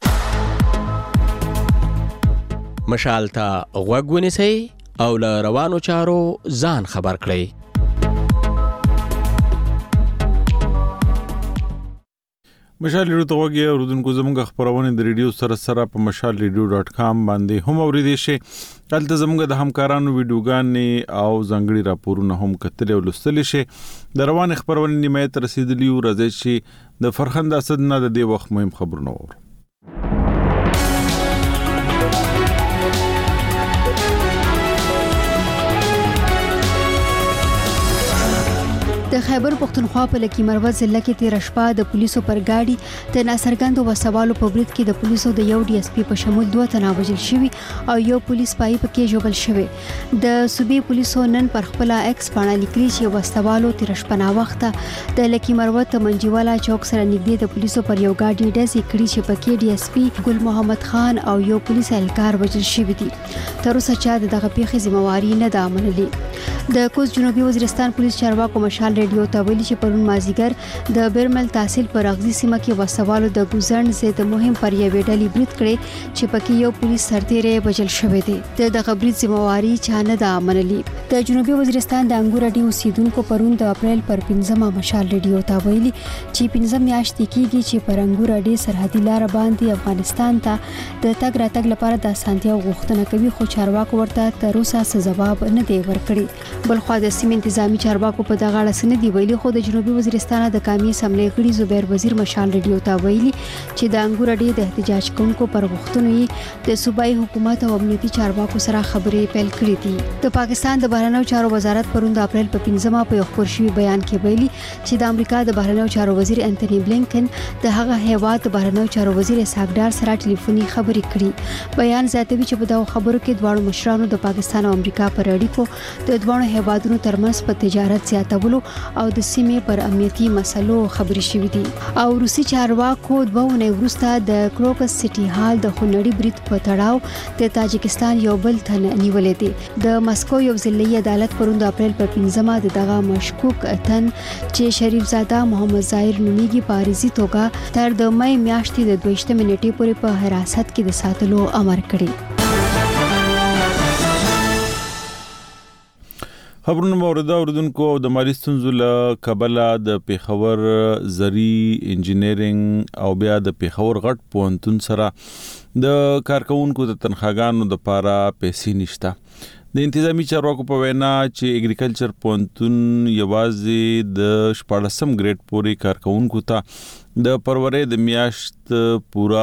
مشال ته غوږ ونیسئ او له روانو چارو ځان خبر کړئ. مشال ریډیو ته وګورئ او اوریدونکو زموږ خبرونه د ریډیو سره په mashalradio.com باندې هم اوریدئ شئ. دلته زموږ د همکارانو ویډیوګانې او ځانګړي راپورونه هم کتل او لوستل شئ. د روان خبرونه نیمایت رسیدلی او راځي چې د فرخند اسد نه د دې وخت مهم خبرونه وره. د خیبر پختونخوا په لکی مروت ضلع کې تیر شپه د پولیسو پر گاډي د ناڅرګندو وسوالو په برید کې د پولیسو د یو ډي اس پی په شمول 2 تنه وژل شوي او یو پولیس پای پکې ژوبل شوی. د صوبې پولیسو نن پر خپل ایکس باندې لیکلي چې وسوالو تیر شپه نا وخته د لکی مروت منجوالا چوک سره نږدې د پولیسو پر یو گاډي ډزې کړې چې پکې ډي اس پی ګل محمد خان او یو پولیس اهلکار وژل شوی دي. تر اوسه چا دغه پیښې ذمہواری نه ده منلې. د کوز جنوبي وزیرستان پولیس چارواکو مشال ریډیو ته ویلي چې پرون مازیګر د برمل تحصیل پر اغزي سیمه کې وسوالو د ګوزن ضد مهم پر یوې ډلې برید کړي چې پکې یو پولیس سرتیری وژل شوی دی. دغه برید ذمہواری چا نه ده منلې. د جنوبي وزیرستان د انګور اډي اوسیدونکو پرون د اپریل پر 15 مشال ریډیو ته ویلي چې 15 میاشتې کېږي چې پر انګور اډي سرحدي لار باندې افغانستان ته د تګ راتګ لپاره د اسانتیا غوښتنه کوي خو چارواکو ورته تر اوسه څه جواب نه دی ورکړی. بلخو د سیمې انتظامی چارواکو په دغه اړه سند دی ویلي خو د جنوبي وزیرستان د قومي اسمبلی غړي زبیر وزیر مشال ریډیو ته ویلي چې د انګور اډي د احتجاج کوونکو پر غوښتنو یې د صوبایي حکومت او امنیتي چارواکو سره خبرې پیل کړې دي. د پاکستان د بهرنیو چارو وزارت پرون د اپریل په 15 په یو خبر شوی بیان کې ویلي چې د امریکا د بهرنیو چارو وزیر انټونی بلینکن د هغه هیواد د بهرنیو چارو وزیر اسحاق ډار سره ټلیفوني خبرې کړې. بیان زیاتوي چې په دغه خبرو کې دواړو مشرانو د پاکستان او امریکا پر اړیکو د دوه هیوادونو ترمنځ په تجارت زیاتولو او د سیمې پر امنیتي مسلو خبرې شوې دي. او روسي چارواکو 2 ونې وروسته د کروکس سټي هال د خونړي برید په تړاو د تاجکستان یو بل تن نیولې دي. د مسکو یو ځلې عدالت پرون د اپریل پر 15 دغه مشکوک تن چې شریف زاده محمد ظاهر نومیږي په عارضي توګه تر د مې میاشتې د 22 نیټې پورې په حراست کې د ساتلو امر کړی. خبرونه مورده اوردونکو او د مالی ستونزو له کبله د پیښور زری انجینرینګ او بیا د پیښور غټ پوهنتون سره د کارکونکو د تنخواګانو د لپاره پیسې نشته. د انتظامی چارواکو په وینا چې اګریکلچر پوهنتون یوازې د 14م ګریډ پورې کارکونکو ته د پرورې د میاشت پورا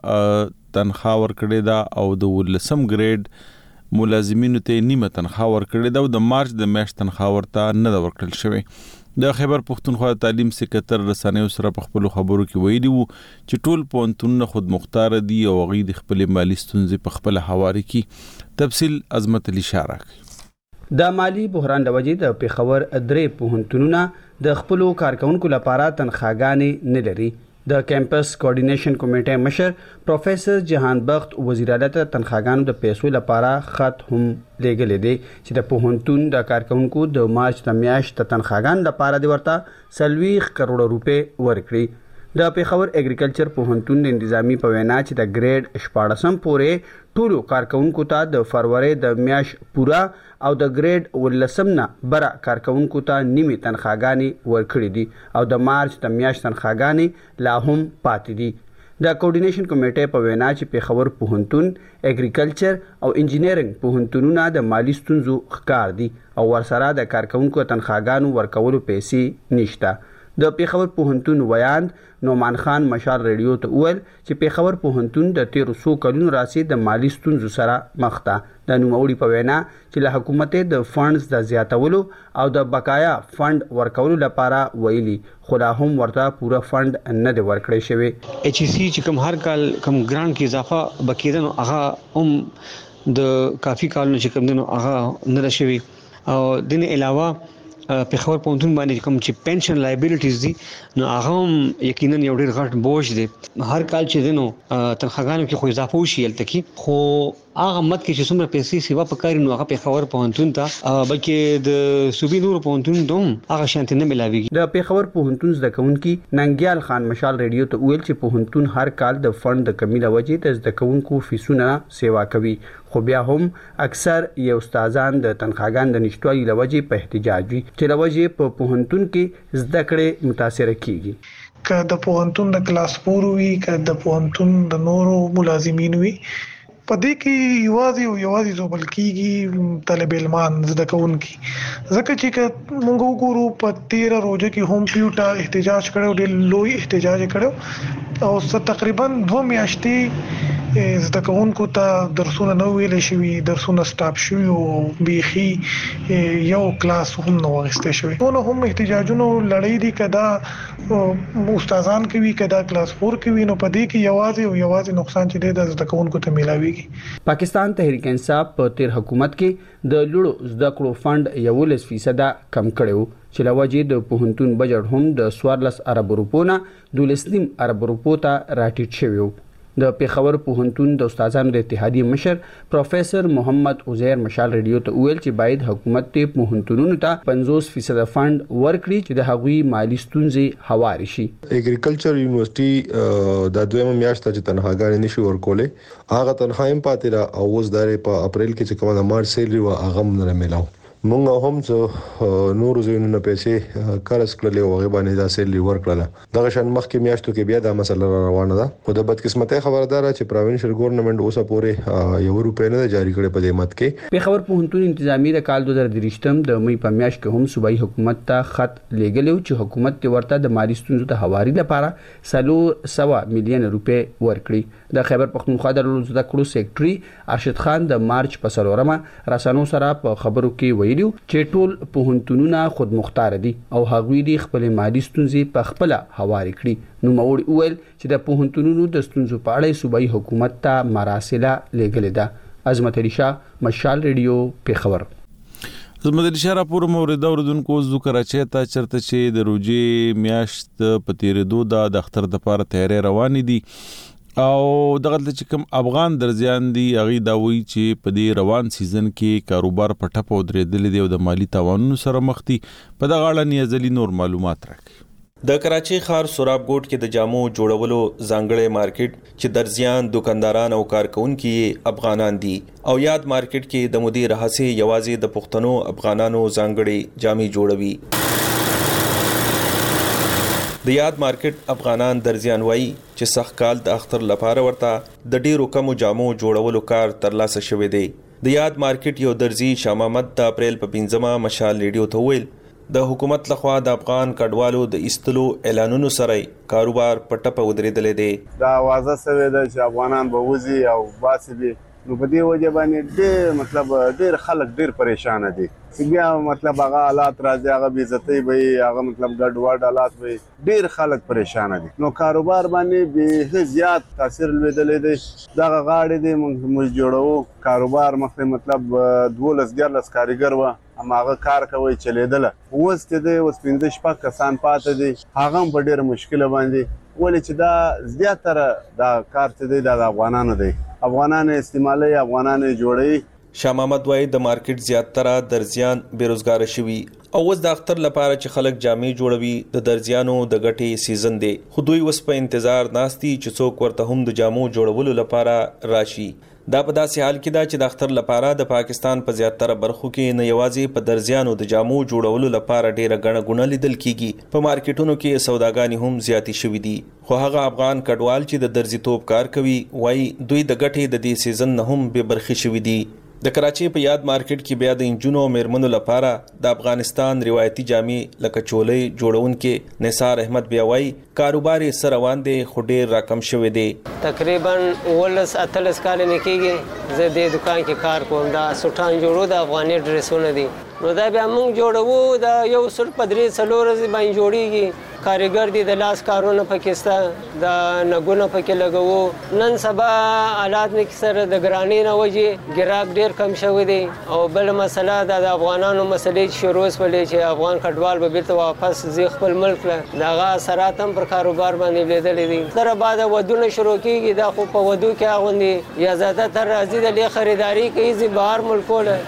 تنخواه ورکړې ده او د 19م ګریډ ملازمینو ته نیمه تنخواه ورکړې ده او د مارچ د میاشت تنخواه ورته نه ده ورکړل شوې. د خیبر پختونخوا تعلیم سکرټر رسنیو سره په خپل خبرو کې ویلي وو چې ټول پوهنتونونه خود مختار دي او غي د خپل مالی ستونزې په خپل حواله کې. تفصیل عظمت علي شارک. د مالی بحران د وجې د پیښور 3 پوهنتونونه د خپل کارکونکو لپاره تنخواګانې نه لري. د کیمپس کوارډینیشن کمیټې مشر پروفیسور جهان بخت وزیر اعلی ته تنخواګانو د پیسو لپاره خط هم لېږلی دی چې د پوهنتون د کارکونکو د مارچ د میاشت د تنخواګانو لپاره د ورته 40 کروڑ روپے ورکړي. د پیښور اګریکلچر پوهنتون د انتظامی په وینا چې د ګریډ 14 پورې ټولو کارکونکو ته د فروری د میاشت پورا او د ګریډ 19 نه برا کارکونکو ته نیمه تنخواګانې ورکړي دي او د مارچ د میاشت تنخواګانې لا هم پاتې دي. د کوارډینیشن کمیټې په وینا چې پیښور پوهنتون اګریکلچر او انجینرینګ پوهنتونونه د مالی ستونزو ښکار دي او ورسره د کارکونکو تنخواګانو ورکولو پیسې نشته. د پیښور پوهنتون ویاند نومان خان مشال ریډیو ته وویل چې پیښور پوهنتون د 1300 کلونو راځي د مالی ستونزو سره مخ ده. د نوموړي په وینا چې له حکومت د فندز د زیاتولو او د بقایا فند ورکولو لپاره ویلي خو لا هم ورته پوره فند نه دی ورکړی شوی. ایچ ای سی چې کوم هر کال کوم ګرانټ کې اضافه بکیدنو هغه هم د کافي کالونو چې کوم دنو هغه نه شوی او دین علاوه پیښور پوهنتون باندې کوم چې پنشن لایبیلیټیز دي نو هغه هم یقینا یو ډېر غټ بوج دی. هر کال چې دینو تنخواګانو کې خو اضافه وشي الته کې خو هغه مت کې چې څومره پیسې سیوا پکاري نو هغه پیښور پوهنتون ته بلکې د صوبې نور پوهنتون دوم هغه شانت نه ملاويږي. د پیښور پوهنتون زده کوونکي ننګیال خان مشال ریډیو ته ویل چې پوهنتون هر کال د فند د کمی لوجې د زده کوونکو فیسونه سیوا کوي، خو بیا هم اکثر یو استادان د تنخواګان د نشټوالي لوجې په احتجاج وي چې لوجې په پوهنتون کې زده کړې متاثر کیږي. که د پوهنتون د کلاس پور وي، که د پوهنتون د نورو ملازمین وي، په دې کې یوازې زوبل کیږي طالب علمان زده کوونکي. ځکه چې موږ وګورو په 13 روزه کې هم پیوټا احتجاج کړو، ډېر لوی احتجاج کړو او تقریبا 2 میاشتې زده کوونکو ته درسونه نو ویل شوی، درسونه سټاپ شوی او بيخي یو کلاس هم نو واغسته شوی. نو هم احتجاجونو لړۍ دي کدا استادان کوي کدا کلاس 4 کوي، نو په دې کې یوازې نقصان چې د زده کوونکو ته ملاويږي. پاکستان تحریک انصاف په تیر حکومت کې د لوړو زده کړو فند 11% کم کړو چې لوجې د پوهنتون بجټ هم د 14 ارب روپو نه 12 ارب روپو ته راټیټ شوی. د پیښور پوهنتون د استادانو د اتحادیې مشر پروفیسور محمد عزیر مشال ریډیو ته ویل چې باید حکومت ته پوهنتونونو ته 50% فند ورکړي چې د هغوی مالی ستونزې هواري شي. اګریکلچر یونیورسيټي د دویمه میاشت چې تنخواګانې نشي ورکولې، هغه تنخوایم پاتې را او اوس د په اپریل کې چې کومه مارچ سیلري و هغه نه ملاو. مونږ هم څه نور زینونه پیسې قرض کړلې او هغه باندې دا سیلري ورکړله. دغه شان مخکې میاشتو کې بیا دا مسله روانه ده. خو د بدقسمتۍ خبردار چې پروینشل ګورنمنت اوسه پورې 1 روپۍ نه جاری کړي په دې مت کې. پیښور پوهنتون انتظامی د کال 2023 د مې په میاشت کې هم صوبایي حکومت ته خط لیږلی چې حکومت ته ورته د مالی ستونزو ته هواري لپاره 300 میلیون روپۍ ورکړي. د خیبر پختونخوا د زده کړو سیکریټري ارشد خان د مارچ په 4مه رسنو سره په خبرو کې ویلو چې ټول پوهنتونونه خود مختار دي او هغوی د خپل مالی ستونزې په خپل هواري کړي. نو موري ویل چې د پوهنتونونو د ستونزو په اړه صوبایي حکومت ته مراسله لیږل ده. عظمت علي شاه مشال ریډیو پیښور. عظمت علي شاه راپور مورد اوردونکو زو کراچي ته چرته چې د روجي میاشت په تیرېدو د اختر د پاره تیارې روان دي او دغه چې کوم افغان درځيان دي هغه دا وایي چې په دې روان سیزن کې کاروبار په ټپه درېدل دي او د مالی تاوانونو سره مخ دي. په دغه اړه نیازلي نور معلومات راکړي. د کراچي ښار سوراب ګوټ کې د جامو جوړولو ځانګړی مارکیټ چې درځيان دکانداران او کارکونکي افغانان دي او یاد مارکیټ کې د مدیر هڅه یوازې د پښتنو افغانانو ځانګړي جامې جوړوي. د یاد مارکیټ افغانان درځيان وایي چې سخت کال د اختر لپاره ورته د ډیرو کمو جامو جوړولو کار ترلاسه شوی دی. د یاد مارکیټ یو درځي شاه محمد د اپریل په 5مه مشال ریډیو ته ویل د حکومت لخوا د افغان کډوالو د ایستلو اعلانونو سره کاروبار په ټپه ودرېدل دي. دا आवाज سوي د افغانان به وځي او باسي نو په دې وجه باندې ډېر خلک ډېر پریشان دي. بیا هغه حالات راځي، هغه بې عزتي به هغه ګډوډ حالات به ډېر خلک پریشان دي. نو کاروبار باندې به زیات تاثیر لویدلې دي. دا غاړې دي موږ جوړو کاروبار مخه 12 کاریګر و هغه کار کوي چلیدل. اوس اوس 5 کسان پاتې دي، هغه په ډېر مشکل باندې ولې چې دا زیاتره دا کار چې دی د افغانانو دی، افغانان استعمالي، افغانان جوړي. شاه محمد وای د مارکیټ زیاتره درځيان بیروزګار شوي او اوس د اختر لپاره چې خلک جامې جوړوي د درځيانو د غټي سیزن دی. خو دوی اوس په انتظار ناستي چې څوک ورته هم د جامو جوړولو لپاره راشي. دا په داسې حال کې دا چې د اختر لپاره د پاکستان په زیاتره برخو کې نه یوازې په درځيانو د جامو جوړولو لپاره ډېره غڼه غونه لیدل کیږي، په مارکیټونو کې سوداګانې هم زیاتې شوې دي. خو هغه افغان کډوال چې د درځي توپ کار کوي وایي دوی د غټي د دې سیزن نه هم به برخې شوې دي. د کراچي په یاد مارکیټ کې بیا د انجونو میرمنو لپاره د افغانستان روایتي جامې لکه چولې جوړونکو نثار احمد بیاوي کاروبار سره روان دي خو ډېر راکم شوی دی. تقریبا 18 کال نه کېږي زه د دکان کې کار کوم. دا سټان جوړو د افغاني ډریسونه دي نو دا بیا موږ جوړو دا یو سل پدری څلور ورځې باندې جوړیږي کاریګر دي د لاس کارونه پکې ستا د نګونه پکې لګوو نن سبا حالات نه سره د ګرانی نه وجه ګراک ډیر کم شوی دی او بل مسله د افغانانو مسلې شروع ولې چې افغان کډوال به بیرته واپس ځي خپل ملک له دغه اثرات هم پر کاروبار باندې لیدلې دي تر بعد ودونه شروع کیږي دا خو په ودو کې غوندي یا زیاته تر راځي د لې خریداري کوي چې بهر ملکونه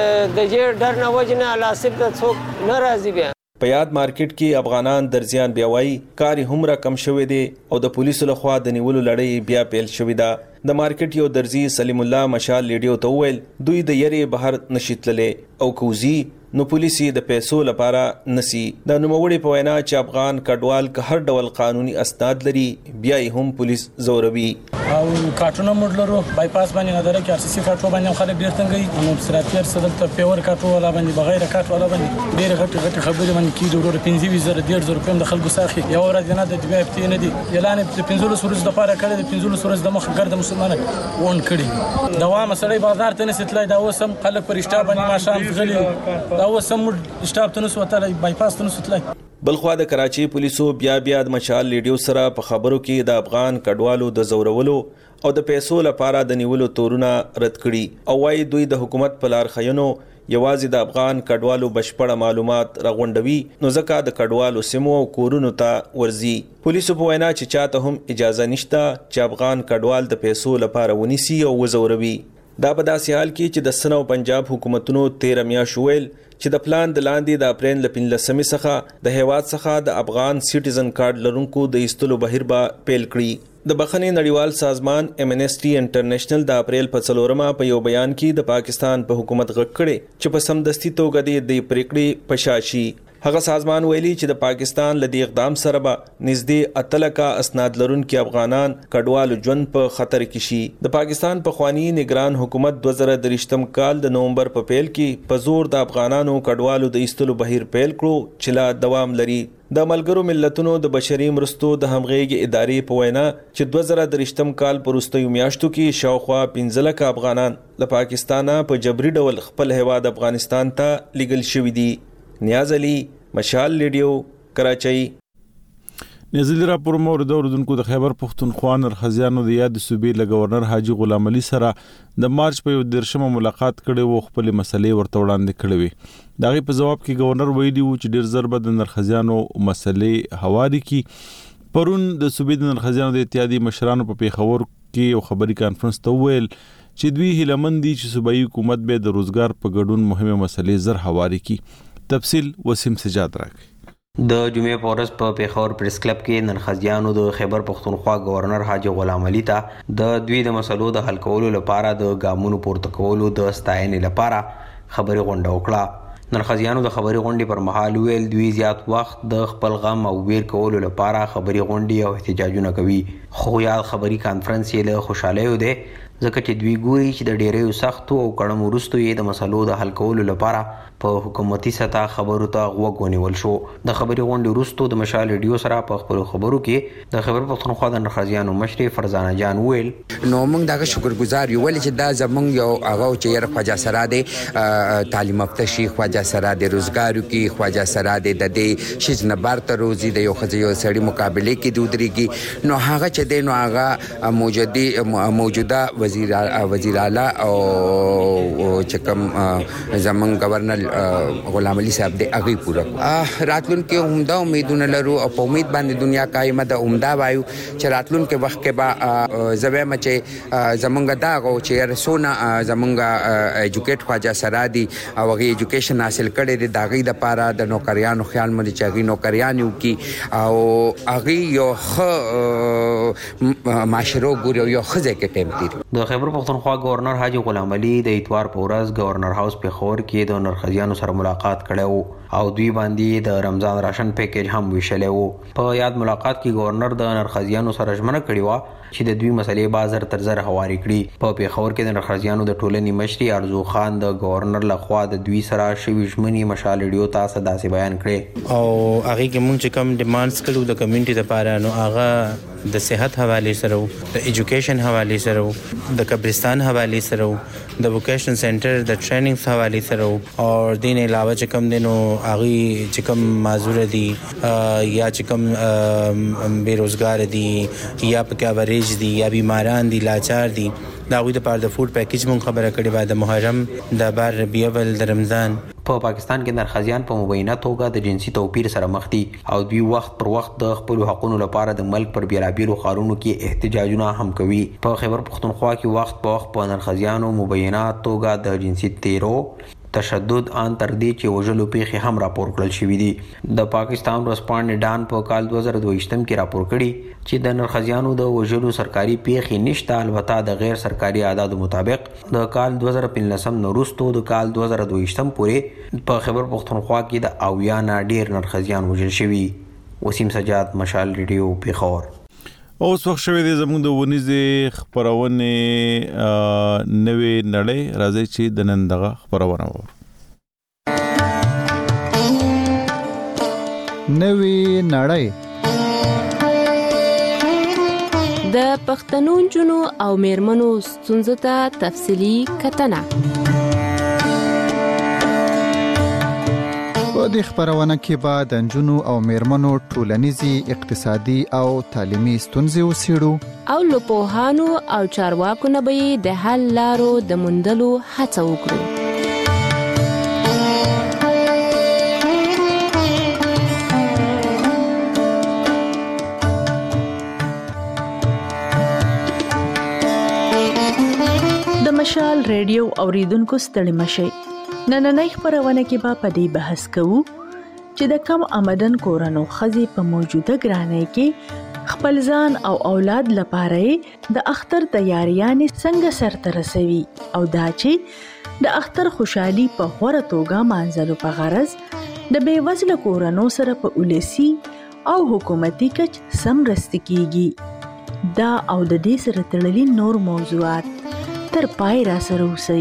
د جیر ډر نه وجنه علاسب د څوک ناراضي بیا په یاد مارکیټ کې افغانان درزیان بیا وایي کار هم را کم شوی دی او د پولیسو لخوا د نیولو لړۍ بیا پیل شوې ده د مارکیټ یو درزی سلیم الله مشال لیډیو ته وویل دوی د یری بهر نشیتللې او کوزي نو پولیسي د پیسو لپاره نسی د نوموړي په وینا چې افغان کډوال که هر ډول قانوني اسناد لري بیا هم پولیس زوروي او کارټونه موډلرو بایپاس باندې نظر کې ارسي کارټو باندې خلک ډیر څنګه نو سراتیر صدر پیور کارټو ولا باندې بغیر کارټو ولا باندې ډیر غټ خبرې باندې کې ډور 15000 روپیم د خلکو ساخي یو ورځ نه د بي اف تی نه دي اعلان د 15 ورځې د لپاره کړی د 15 ورځې د مخ ګرد مسلمانانو ون کړی دوام سړی بازار ته نسیتلای دا وسم خلک پرشتہ باندې ماشام غلي دا وسم سټاپ ته نسو وتلای بایپاس ته نسو تلای بلخوا د کراچي پولیسو بیا د مشال لیډیو سره په خبرو کې د افغان کډوالو د زورولو او د پیسو لپاره د نیولو تورونه رد کړي او وايي دوی د حکومت په لار خینو یوازې د افغان کډوالو بشپړه معلومات راغونډوي نو ځکه د کډوالو سیمو او کورونو ته ورزي پولیسو په وینا چې چاته هم اجازه نشته چې افغان کډوال د پیسو لپاره ونیسي او وزوروي دا په داسې حال کې چې د سن او پنجاب حکومتونو 13 میاشتې ویل چې د پلان د لاندې د اپریل ل 15 څخه د هیواد څخه د افغان سټیزن کارت لرونکو د ایستلو بهیر به پیل کړي د بخښنې نړیوال سازمان امنیسټي انټرنیشنل د اپریل په 4 په یو بیان کې د پاکستان په حکومت غږ کړي چې په سمدستي توګه د پریکړې پشاشي هغه سازمان ویلي چې د پاکستان لدی اقدام سره به نږدې اتلکا اسناد لرونکو افغانان کډوالو ژوند په خطر کې شي د پاکستان په خوانی نگران حکومت 2023م کال د نومبر په پیل کې په زور د افغانانو کډوالو د ایستلو بهیر پیل کړو چې لا دوام لري د ملګرو ملتونو د بشري مرستو د همغږي ادارې په وینا چې 2023م کال په وروستیو میاشتو کې شاوخوا 15 لک افغانان له پاکستانه په جبري ډول خپل هیواد افغانستان ته لیږل شوي دي نیاز علي مشال لیډیو کراچۍ نزلی راپور مورد اوردونکو د خیبر پختونخوا نرخزیانو د یاد صوبې له گورنر حاجی غلام علي سره د مارچ په 13مه ملاقات کړي وو خپل مسلې ورته وړاندې کړې وي دغه په جواب کې گورنر ویلي وو چې ډیر ضرب د نرخزیانو مسلې هواري کې پرون د صوبې د نرخزیانو د اتحادیې مشرانو په پیښور کې یو خبري کانفرنس ته ویل چې دوی هیلمن دي چې صوبایي حکومت به د روزګار په ګډون مهمه مسلې زر هواري کې تفصیل وسیم سجاد راکړي د جمعې په ورځ په پیښور پریس کلب کې نرخزیانو د خیبر پختونخوا گورنر حاجی غلام علي ته د دوی د مسلو د حل کولو لپاره د ګامونو پورته کولو د ستاینې لپاره خبري غونډه وکړه نرخزیانو د خبري غونډې پر مهال ویل دوی زیات وخت د خپل غم او ویر کولو لپاره خبري غونډې او احتجاجونه کوي خو یا خبري کانفرنس یې له خوشاله و دی ځکه چې دوی ګوري چې د ډیرو سختو او کړم وروستو یې د مسلو د حل کولو لپاره په حکومتي سطح خبرو ته غوږ ونیول شو د خبري غونډې وروستو د مشال ریډیو سره په خبرو کې د خیبر پختونخوا د نرخزیانو مشر فرزانه جان ویل نو موږ دغه شکرګزار یو ولې چې دا زمونږ یو هغه چې یې خواجه سره دی تعلیم یافته شي خواجه سره د روزګارو کې خواجه سره د دې شیز نه بارته روزي د یو خځې یو سړي مقابله کې دودريږي نو هغه چې دی نو هغه موجوده وزیر اعلی او چکم زمون گورنر غلام علي صاحب دی هغه پورا راتلون کې عمده امیدونه لرو او په امید باندې دنیا قائمه ده عمده وایو چې راتلون کې وخت کې با زوی مچې زمونږ دا غو چې رسونه زمونږ ایجوکیټ خواجه سره دی او هغه ایجوکیشن حاصل کړي دی داغي د پاره د نوکریانو خیال مې چې هغه نوکریانو کې او هغه یو معاشرو ګوري یو خزه کې ټیم دی د خیبر پختونخوا گورنر حاجی غلام علي د اتوار په ورځ گورنر هاوس پیښور کې د نرخزیانو سره ملاقات کړو او دوی باندې د رمضان راشن پیکیج هم ویشلی وو. په یاد ملاقات کې گورنر د نرخزیانو سره ژمنه کړې وه چې د دوی مسلې بازار تر زر هواري کړي. په پیښور کې د نرخزیانو د ټولنې مشري ارزو خان د گورنر لخوا د دوی سره شوي ژمنې مشال ریډیو ته داسې بیان کړي او هغه کې مونږ چې کوم ډیمانډز کړو د کمیونټي لپاره نو هغه د صحت حواله سره د ایجوکیشن حواله سره د قبرستان حواله سره د ووکیشنل سنټر د ټریننګ حواله سره او دین علاوه چې کوم دینو هغه چې کوم معذور دي یا چې کوم بیروزګار دي یا په کوریج دي یا بیماران دي لاچار دي دا غوي د پاره د فود پیکیج مون خبره کړې بعد د محرم د بار ربیع اول د رمضان. په پاکستان کې نرخزیان په مبینه توګه د جنسي توپیر سره مخ دي او دوی وخت پر وخت د خپل حقوقو لپاره د ملک پر بیلابیلو ښارونو کې احتجاجونه هم کوي. په خیبر پختونخوا کې وخت په وخت په نرخزیانو مبینه توګه د جنسي تیرو تشدد ان تر دې چې وژلو پیښې هم راپور کړل شوې دي. د پاکستان ورځپاڼې ډان په کال 2022 کې راپور کړي چې د نرخزیانو د وژلو سرکاري پیښې نشته، البته د غیر سرکاري اعدادو مطابق د کال 2015 نه وروسته د کال 2022 پورې په خیبر پختونخوا کې د 80 نه ډیر نرخزیان وژل شوي. وسیم سجاد، مشال ریډیو، پیښور. اوس وخت شوی دی زموږ د ونیزې خپرونې نوې نړۍ. راځي چې د نن دغه خپرونه وو نوې نړۍ د پښتنو نجونو او میرمنو ستونزو ته تفصیلي کتنه. په دې خبرونه کې به د نجونو او میرمنو ټولنیزي، اقتصادي او تعلیمي ستونزې وڅېړو او له پوهانو او چارواکو نه به د حل لارو د موندلو هڅه وکړو. د مشال ریډیو اوریدونکو ستړي مشئ. نننۍ خبرونه کې به په دې بحث کوو چې د کم آمدن کورنو ښځې په موجوده ګرانۍ کې خپل ځان او اولاد لپاره د اختر تیاریانې څنګه سرته رسوي او دا چې د اختر خوشحالي په غوره توګه مانځلو په غرض د بېوزله کورنو سره په ولسي او حکومتي کچ سم مرستې کیږي. دا او د دې سره تړلي نور موضوعات تر پای را سره اوسئ.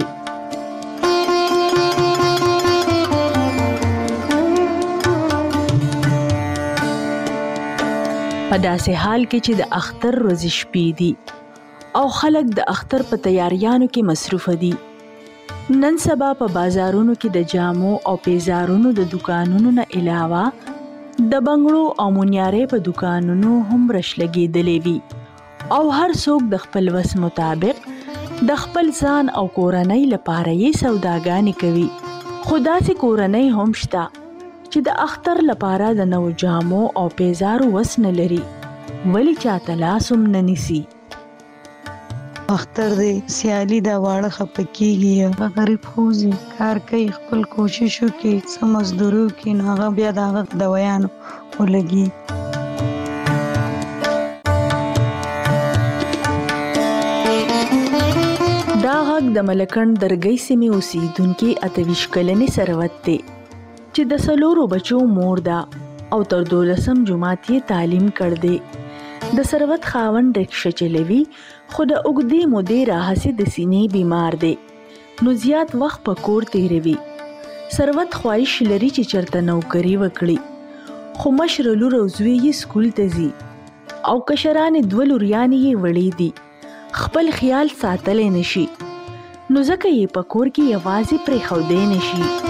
په داسې حال کې چې د اختر ورځې شپې دي او خلک د اختر په تیاریانو کې مصروف دي، نن سبا په بازارونو کې د جامو او پیزارونو د دکانونو نه علاوه د بنگړو او مونیارې په دکانونو هم رش لګېدلې وي او هر څوک د خپل وس مطابق د خپل ځان او کورنۍ لپاره یې سوداګانې کوي. خو داسې کورنۍ هم شته چې د اختر لپاره د نو جامو او پیزارو وس نه لري، ولی چاته لاس هم نه نیسي. اختر دی سیالي دا واړه خپکیږي، غریب خوځي کار کوي، خپل کوششو کې څه مزدورو کې نو هغه بیا د هغه دویانو ولګي. دا غږ د ملکند درګۍ سیمې اوسیدونکي 28 کلنې ثروت دی چې د 4 بچو مور ده او تر 12 جماعت یې تعلیم کړ دی. د ثروت خاوند رکشه چلوي خو د اوږدې مودې راهیسې د سینې بیمار دی نو زیات وخت په کور تیروي. ثروت خواهش لري چې چرته نوکری وکړي خو مشر لور او زوی یې سکول ته ځي او کشران 2 لوریانې یې وړې دي، خپل خیال ساتلی نشي نو ځکه یې په کور کې یوازې پرېښودی نشي.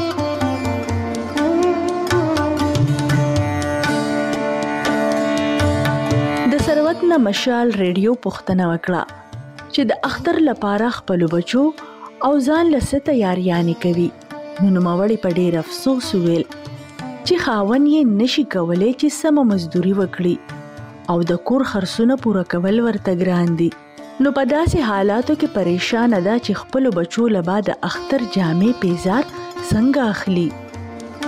ثروت نه مشال ریډیو پوښتنه وکړه چې د اختر لپاره خپل بچو او ځان له څه تیاریانې کوي. نو نوموړې په ډېر افسوس وویل چې خاوند یې نشي کولی چې سمه مزدوري وکړي او د کور خرڅونه پوره کول ورته ګران دي. نو په داسې حالاتو کې پریشانه ده چې خپل بچو له بعد اختر جامې پیزار څنګه اخلي.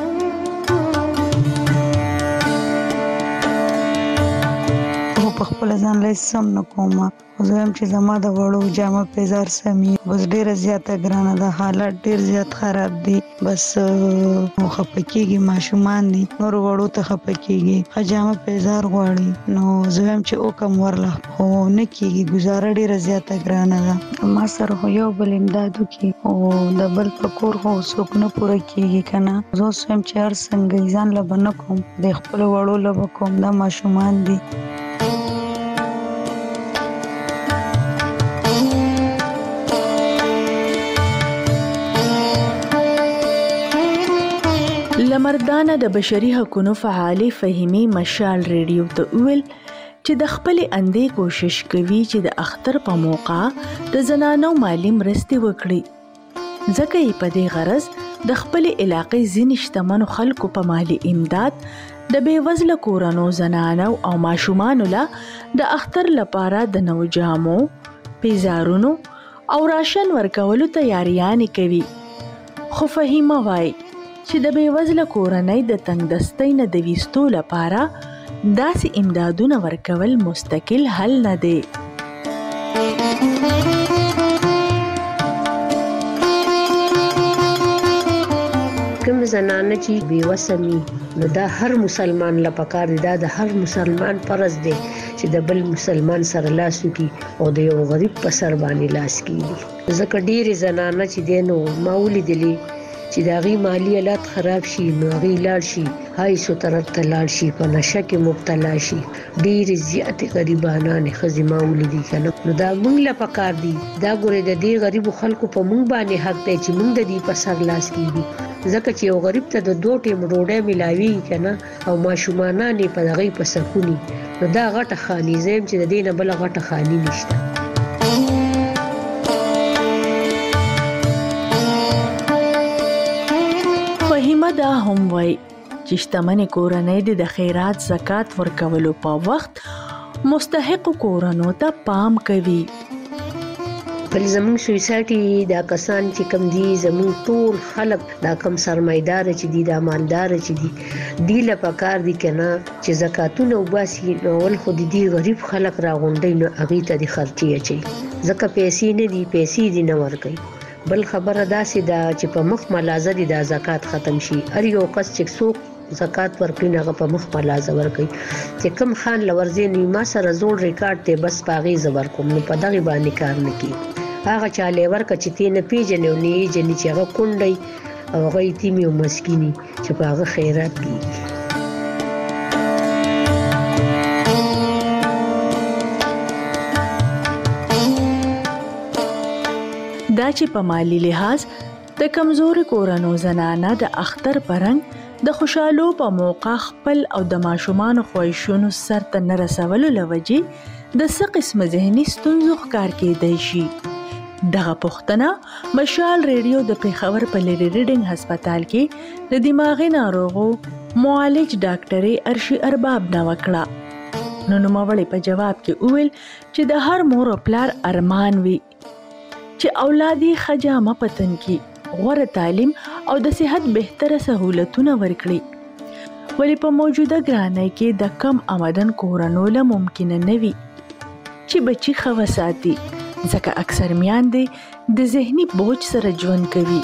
په خپل ځان له سم نه کوم زه هم چې زما د وړو جامه پیزار سمي بس ډیره زیاته ګرانه ده حالت ډیر زیات خراب دي بس خپکیږي ماشومان دي نور وړو ته خپکیږي جامه پیزار غواړي نو زه هم چې او کم ورله خو نه کیږي گزاره ډیره زیاته ګرانه ده ما سره خو یو بل امدادو کې او د بل پکور خو څوک نه پوره کیږي کنه زه سم چې هر څنګه ځان له بنه کوم د خپل وړو له کوم دا ماشومان دي لمردانه د بشري حقوقو فعالې فهیمي مشال ریډیو ته ویل چې د خپل اندې کوشش کوي چې د اختر په موقع د زنانو مالی مرستې وکړي ځکه یې په دې غرض د خپل علاقې ځینې شتمنو خلکو په مالی امداد د بیوزله کورنو زنانو او ماشومانو له د اختر لپاره د نو جامو پیزارونو او راشن ورکولو تیاریانې کوي خو فهیمه وایي چې د بیوزله کورنۍ د تنگ دستۍ نه د ویستو لپاره داسې امدادونه ورکول مستقل حل نه دی. کوم زنانه چې بیوسه وي نو دا هر مسلمان له پکار دی دا د هر مسلمان فرض دی چې د بل مسلمان سره لاس وکړي او د یو غریب په سر باندې لاس کړي ځکه ډېرې زنانه چې دی نو ما ولیدلې چې د هغې مالي حالات خراب شي نو هغې لاړ شي هایسو طرف ته لاړ شي په نشه کې مبتلا شي ډېرې زیاتې غریبانانې ښځې ما ولیدي که نه نو دا موږ له پکار دي دا ګورې د دې غریبو خلکو په موږ باندې حق دی چې موږ د دې په سر لاس کېږي ځکه چې یو غریب ته د 2 ټیم ډوډۍ ملاویږي که نه او ماشومانان یې په هغې په سکوني نو دا غټه خاني زه یم چې د دې نه بله غټه خاني نشته. فهیمه دا هم وای چې شتمنې کورنۍ د خیرات زکات ورکولو په وخت مستحق کورنو ته پام کوي. بل زموږ سوسایټي دا کسان چې کم دي زموږ ټول خلک دا کم سرمایدار چې دي دا مالدار چې دي دی له پکار دي که نه چې زکاتونه وباسي نو اول خو د دې غریب خلک راغونډوي نو هغې ته د خرچې اچوي ځکه پیسې نه دي پیسې دي نه ورکوي. بل خبره داسې ده چې په مخ ملازه دي دا زکات ختم شي هر یو کس چې څوک زکات ورکوي هغه په مخ ملازه ورکوي چې کوم خان لورځي نو ما سره زوړ ریکارډ دی بس په هغې زه ورکوم نو په دغې باندې کار نه کوي هغه چاله ورکه چې تی نه پیژنې او نه یې جنې چې هغه کونډی او هغه یتیمې او مسکینې چې په هغه خیرات کېږي. دا چې په مالی لحاظ د کمزوري کورنو زنانه د اختر پرنګ د خوشحالو په موقع خپل او د ماشومان خواهشونو سرته نه رسولو لوجې د څه قسمه ذهني ستونزو ښکار کېدی شي. دغه پوښتنه مشال ریډیو د پیښور په لیډي ریډینګ هسپتال کې د دماغي ناروغو معالج ډاکټرې ارشي ارباب نه وکړه نو نوموړې په جواب کې وویل چې د هر مور او پلار ارمان وي چې اولادي خجامه پتن کی غوړه تعلیم او د صحت بهتره سہولتونه ورکړي ولی په موجوده ګرانۍ کې د کم آمدن کورنو له ممکن نه وي چې بچي خو ساتي ځکه اکثر میاندې د ذهني بوج سره ژوند کوي.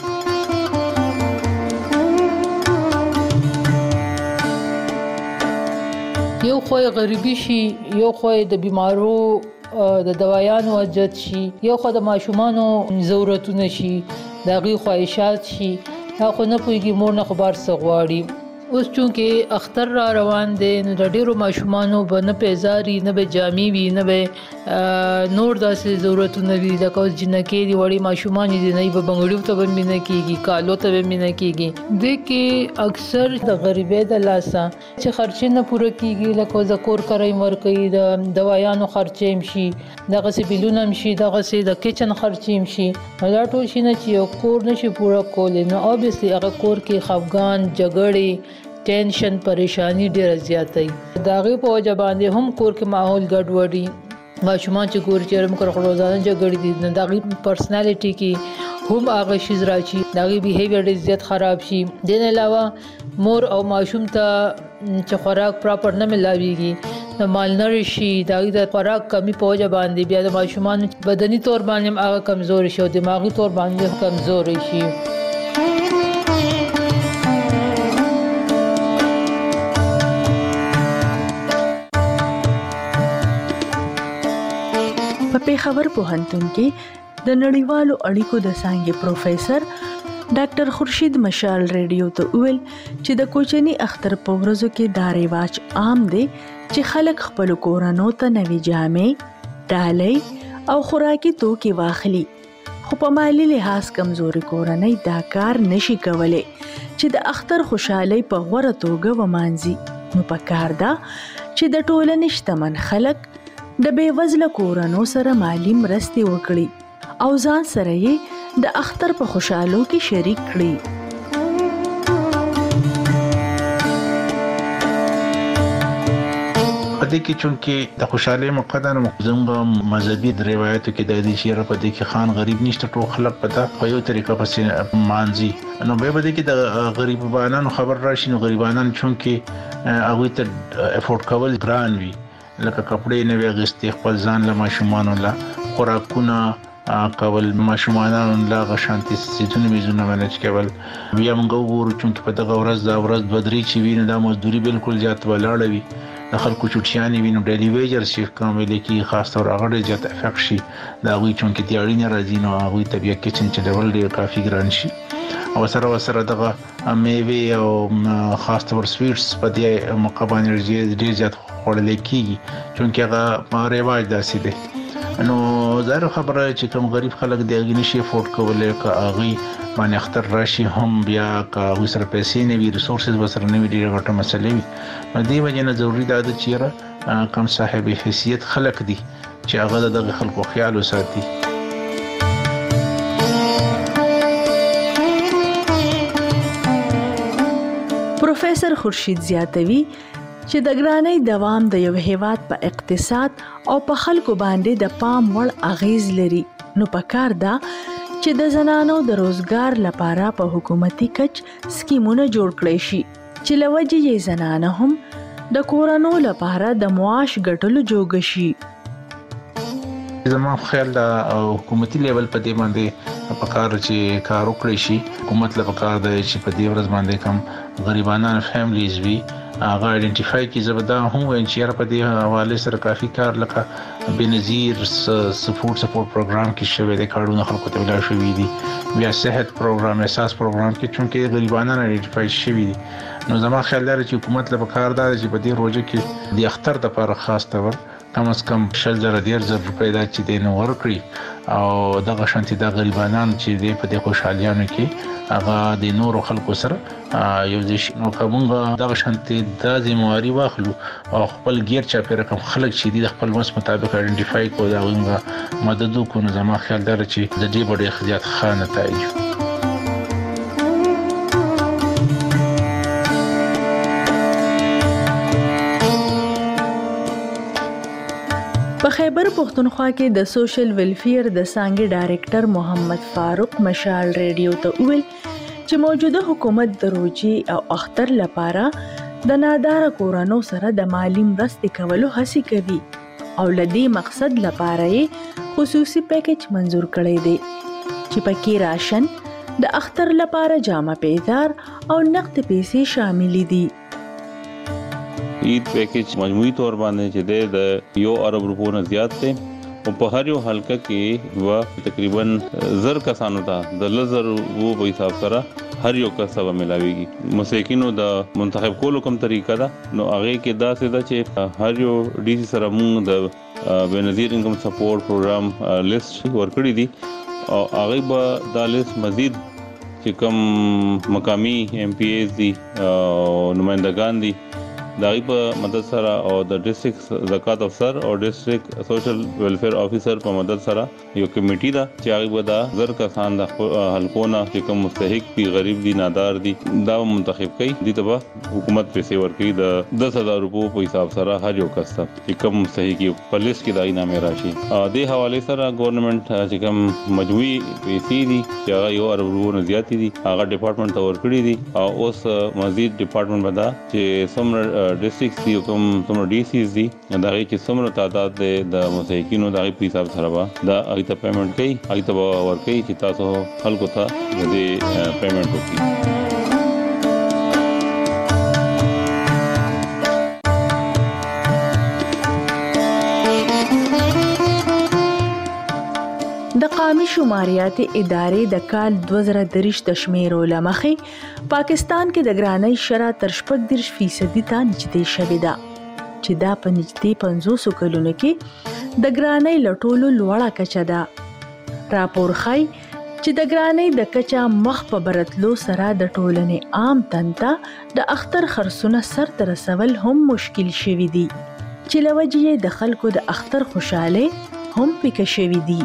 یو خو غریبي شي یو خو د بیمارو د دوايانو اجت شي یو خو د ماشومانو ضرورتونه شي دغه خواهشات شي خو نه پويږي مور نه خبر سغواړي اوس چونکه اختر را روان دي نو د ډیرو ماشومانو به نه پیزاري نه به جامي وي نه به نور داسې ضرورتونه وي د کوز جنکې دی وړي ماشومان دي نه به بنګړیو ته به مینه کیږي کالو ته به مینه کیږي د کې اکثر د غریبې د لاسه چې خرچې نه پوره کیږي لکه زکور کوي ورکوي د دوايانو خرچې شي دغه سي بیلونه شي دغه سي د کچن خرچې شي دا ټول شي نه چې کور نشي پوره کولای نو اوبسلی هغه کور کې خفګان جګړې ټینشن پریشانی ډیره زیاتې داغه په وجه باندې هم کور کې ماحول ګډوډي ماشومان چې ګور چیرم کړ روزانه جګړې دي داغه پرسنالټي کې هم هغه شیز راشي داغه بیهیویر ډیر زیات خراب شي دین علاوه مور او ماشوم ته چې خوراک پراپر نه ملاويږي د مالنریشي د خوراک کمی په وجه باندې بیا د ماشومان بدني تور باندې هغه کمزوري شي او دماغي تور باندې کمزوري شي. په پیښور پوهنتون کې د نړیوالو اړیکو د څانګې پروفیسور ډاکټر خورشید مشال ریډیو ته ویل چې د کوچني اختر په ورځو کې دا رواج عام دی چې خلک خپل کورانو ته نوې جامې، ډالۍ او خوراکي توکي واخلي، خو په مالی لحاظ کمزوري کورنۍ دا کار نشي کولای چې د اختر خوشحالي په غوره توګه ومانځي. نو پکار ده چې د ټولنې شتمن خلک د بیوزله کورانو سره مالی مرستې وکړي او ځان سره یې د اختر په خوشحالو کې شریک کړي. پدې کې چونکې د خوشحالي مقدار زموږ مذهبي روایتو کې د دې شیره پدې کې خان غریب نشته، ټول خلک پتا په یو طریقه پسې مانځي. نو به دې کې د غریبانو خبر راشي، نو غریبانان چونکې هغه ته افورد کول ګران وي، لکه کپڑے نه وغستې خپل ځان له ماشومان له خوراکونه کول، ماشومان له غشانتي سيزونه میزونه منځ کول. بیا موږ وګورو چې په دغه ورځ دا ورځ بدري چې ویني دا مزدوري بالکل زیات ولاړ وي، د خلکو چټیانې ویني، ډیلی ویجر شي کومې کې خاص طور هغه زیات افیکټ شي دا وی چې تیاری نه راځي، نو هغه ته بیا کچن چې ډول ډیر کافي ګران شي. او سره دغه میوه او خاص طور سویټس په دې مقابله ډیر زیات خوړل کیږي چې هغه رواج داسې دی. نو زه خبره چې کوم غریب خلک دغه نشي افورد کولای که هغه باندې اختر راشي هم بیا که هغه سره پیسې نه وي، ریسورسز وسره نه وي، ډیره غټه مسله وي. نو دې وجه نه ضروری ده چې کم صاحب حیثیت خلک دي چې هغه دغه خلکو خیال وساتي. پروفیسور خورشید زیاتوي چې د ګرانۍ دوام د یو هیواد په اقتصاد او په خلکو باندې د پام وړ اغیز لري. نو پکار ده چې د زنانو د روزګار لپاره په حکومتي کچ سکیمونه جوړ کړي شي چې لوجه یې زنانه هم د کورونو لپاره د معاش ګټلو جوګ شي. زما خیال دا حکومتي لیول په دې باندې پکار چې کار وکړي شي. حکومت له پکار دی چې په دې ورځ باندې کم غریبانان فیملیز وي هغه آئیډنټیفای کی زبدا هم چې په دې حواله سره کافي کار لکه بنظیر سپورټ پروګرام کې شوی د کارونو خلکو ته ویل شوی دي، بیا صحت پروګرام اساس پروګرام کې چونکې غریبانان آئیډنټیفای شوی دي. نو زما خیال دی چې حکومت له پکار دی چې په دې روزه کې د اختر د لپاره خاص تور کم از کم 1,000 روپۍ دا چې د نو ورکړي او دغه شانتي د غریبانان چې د په دې خوشحالیانو کې هغه د نورو خلکو سره یو ځای نو کومه دغه شانتي د ذمہواری واخلو او خپل غیر چا په رقم خلک چې د خپل مس مطابق آئیډنټیفای کو دا غوږه مدد وکړو. زما خیال دی چې د دې ډېر خدمت خان نتایج. په خیبر پختونخوا کې د سوشل ویلفیر د څانګې ډایریکټر محمد فاروق مشال ریډیو ته ویل چې موجوده حکومت د روزي او اختر لپاره د نادار کورانو سره د مالی مرستې کولو هڅه کوي او لدی مقصد لپاره خصوصي پیکیج منزور کړی دی چې پکې راشن د اختر لپاره جامه پیزار او نقد پیسې شامل دي. عید پیکیج مجموعي تور باندې چې د 1 ارب روپو نه زیات دی او په هر یو حلقه کې و تقریبا 1000 کسانو ته د 1000 وو په حساب سره هر یو کس به ملاويږي. مساکینو د منتخب کولو کوم طریقه ده نو هغه کې دا څه ده چې هر یو ډي سي سره موږ د بنظیر انکم سپورټ پروګرام لیست ورکړی دي او هغه به دا لیست مزید چې کوم مقامی ام پی ایز دي او نمائندگان دي داغي په مدد سره او د ډیسټریکټ زکات افسر او ډیسټریکټ سوشل ویلفیر افیسر په مدد سره یو کمیټي ده چې هغه به دا 1000 کسان د حلقونه چې کوم مستحق دي، غریب دي، نادار دي، دا منتخب کوي. دي ته حکومت پیسې ورکړي د 10000 روپو په حساب سره هر یو کس ته چې کوم مستحق په لیست کې دای نامه راشي. د حواله سره ګورنمنت چې کوم مجموعي پیسې دي چې هغه 1 ارب روپو نه زیات دي هغه ډپارټمنټ ته ورکړي دي او اوس مزید ډپارټمنټ بدا چې سم ډیسټریکټس دي کوم څومره ډي سیز دي دا چې څومره تعداد د مسایکینو د په حساب سره دا ایته پیمنٹ کوي ایته ور کوي چې تاسو خلکو ته د پیمنٹ وکړي. د قومي شماریات ادارې د کال 2023 د شمیرو لمخې پاکستان کې د ګرانۍ شرح تر 14% ته نږدې شوې ده چې دا په نږدې 500 کلونو کې د ګرانۍ لټولو لوړه کچه ده. راپور ښيي چې د ګرانۍ د کچه مخ په برتلو سره د ټولنې عام تنته د اختر خرڅونه سر ته رسول هم مشکل شوي دي چې لوجې د خلکو د اختر خوشاله هم پکې شوي دي.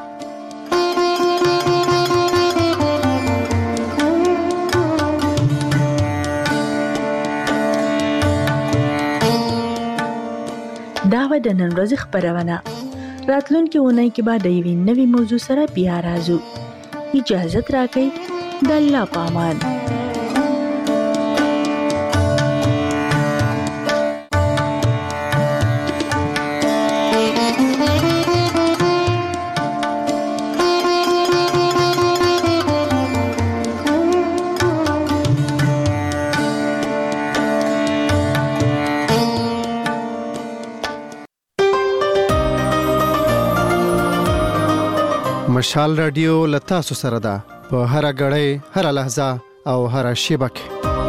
دا و د نن ورځې خبرونه. راتلونکي اونۍ کې به د یوې نوې موضوع سره بیا راځو. اجازه راکړئ. د الله په امان. مشال رادیو لتا سره ده په هر غړې هر لحظه او هر شیبه کې.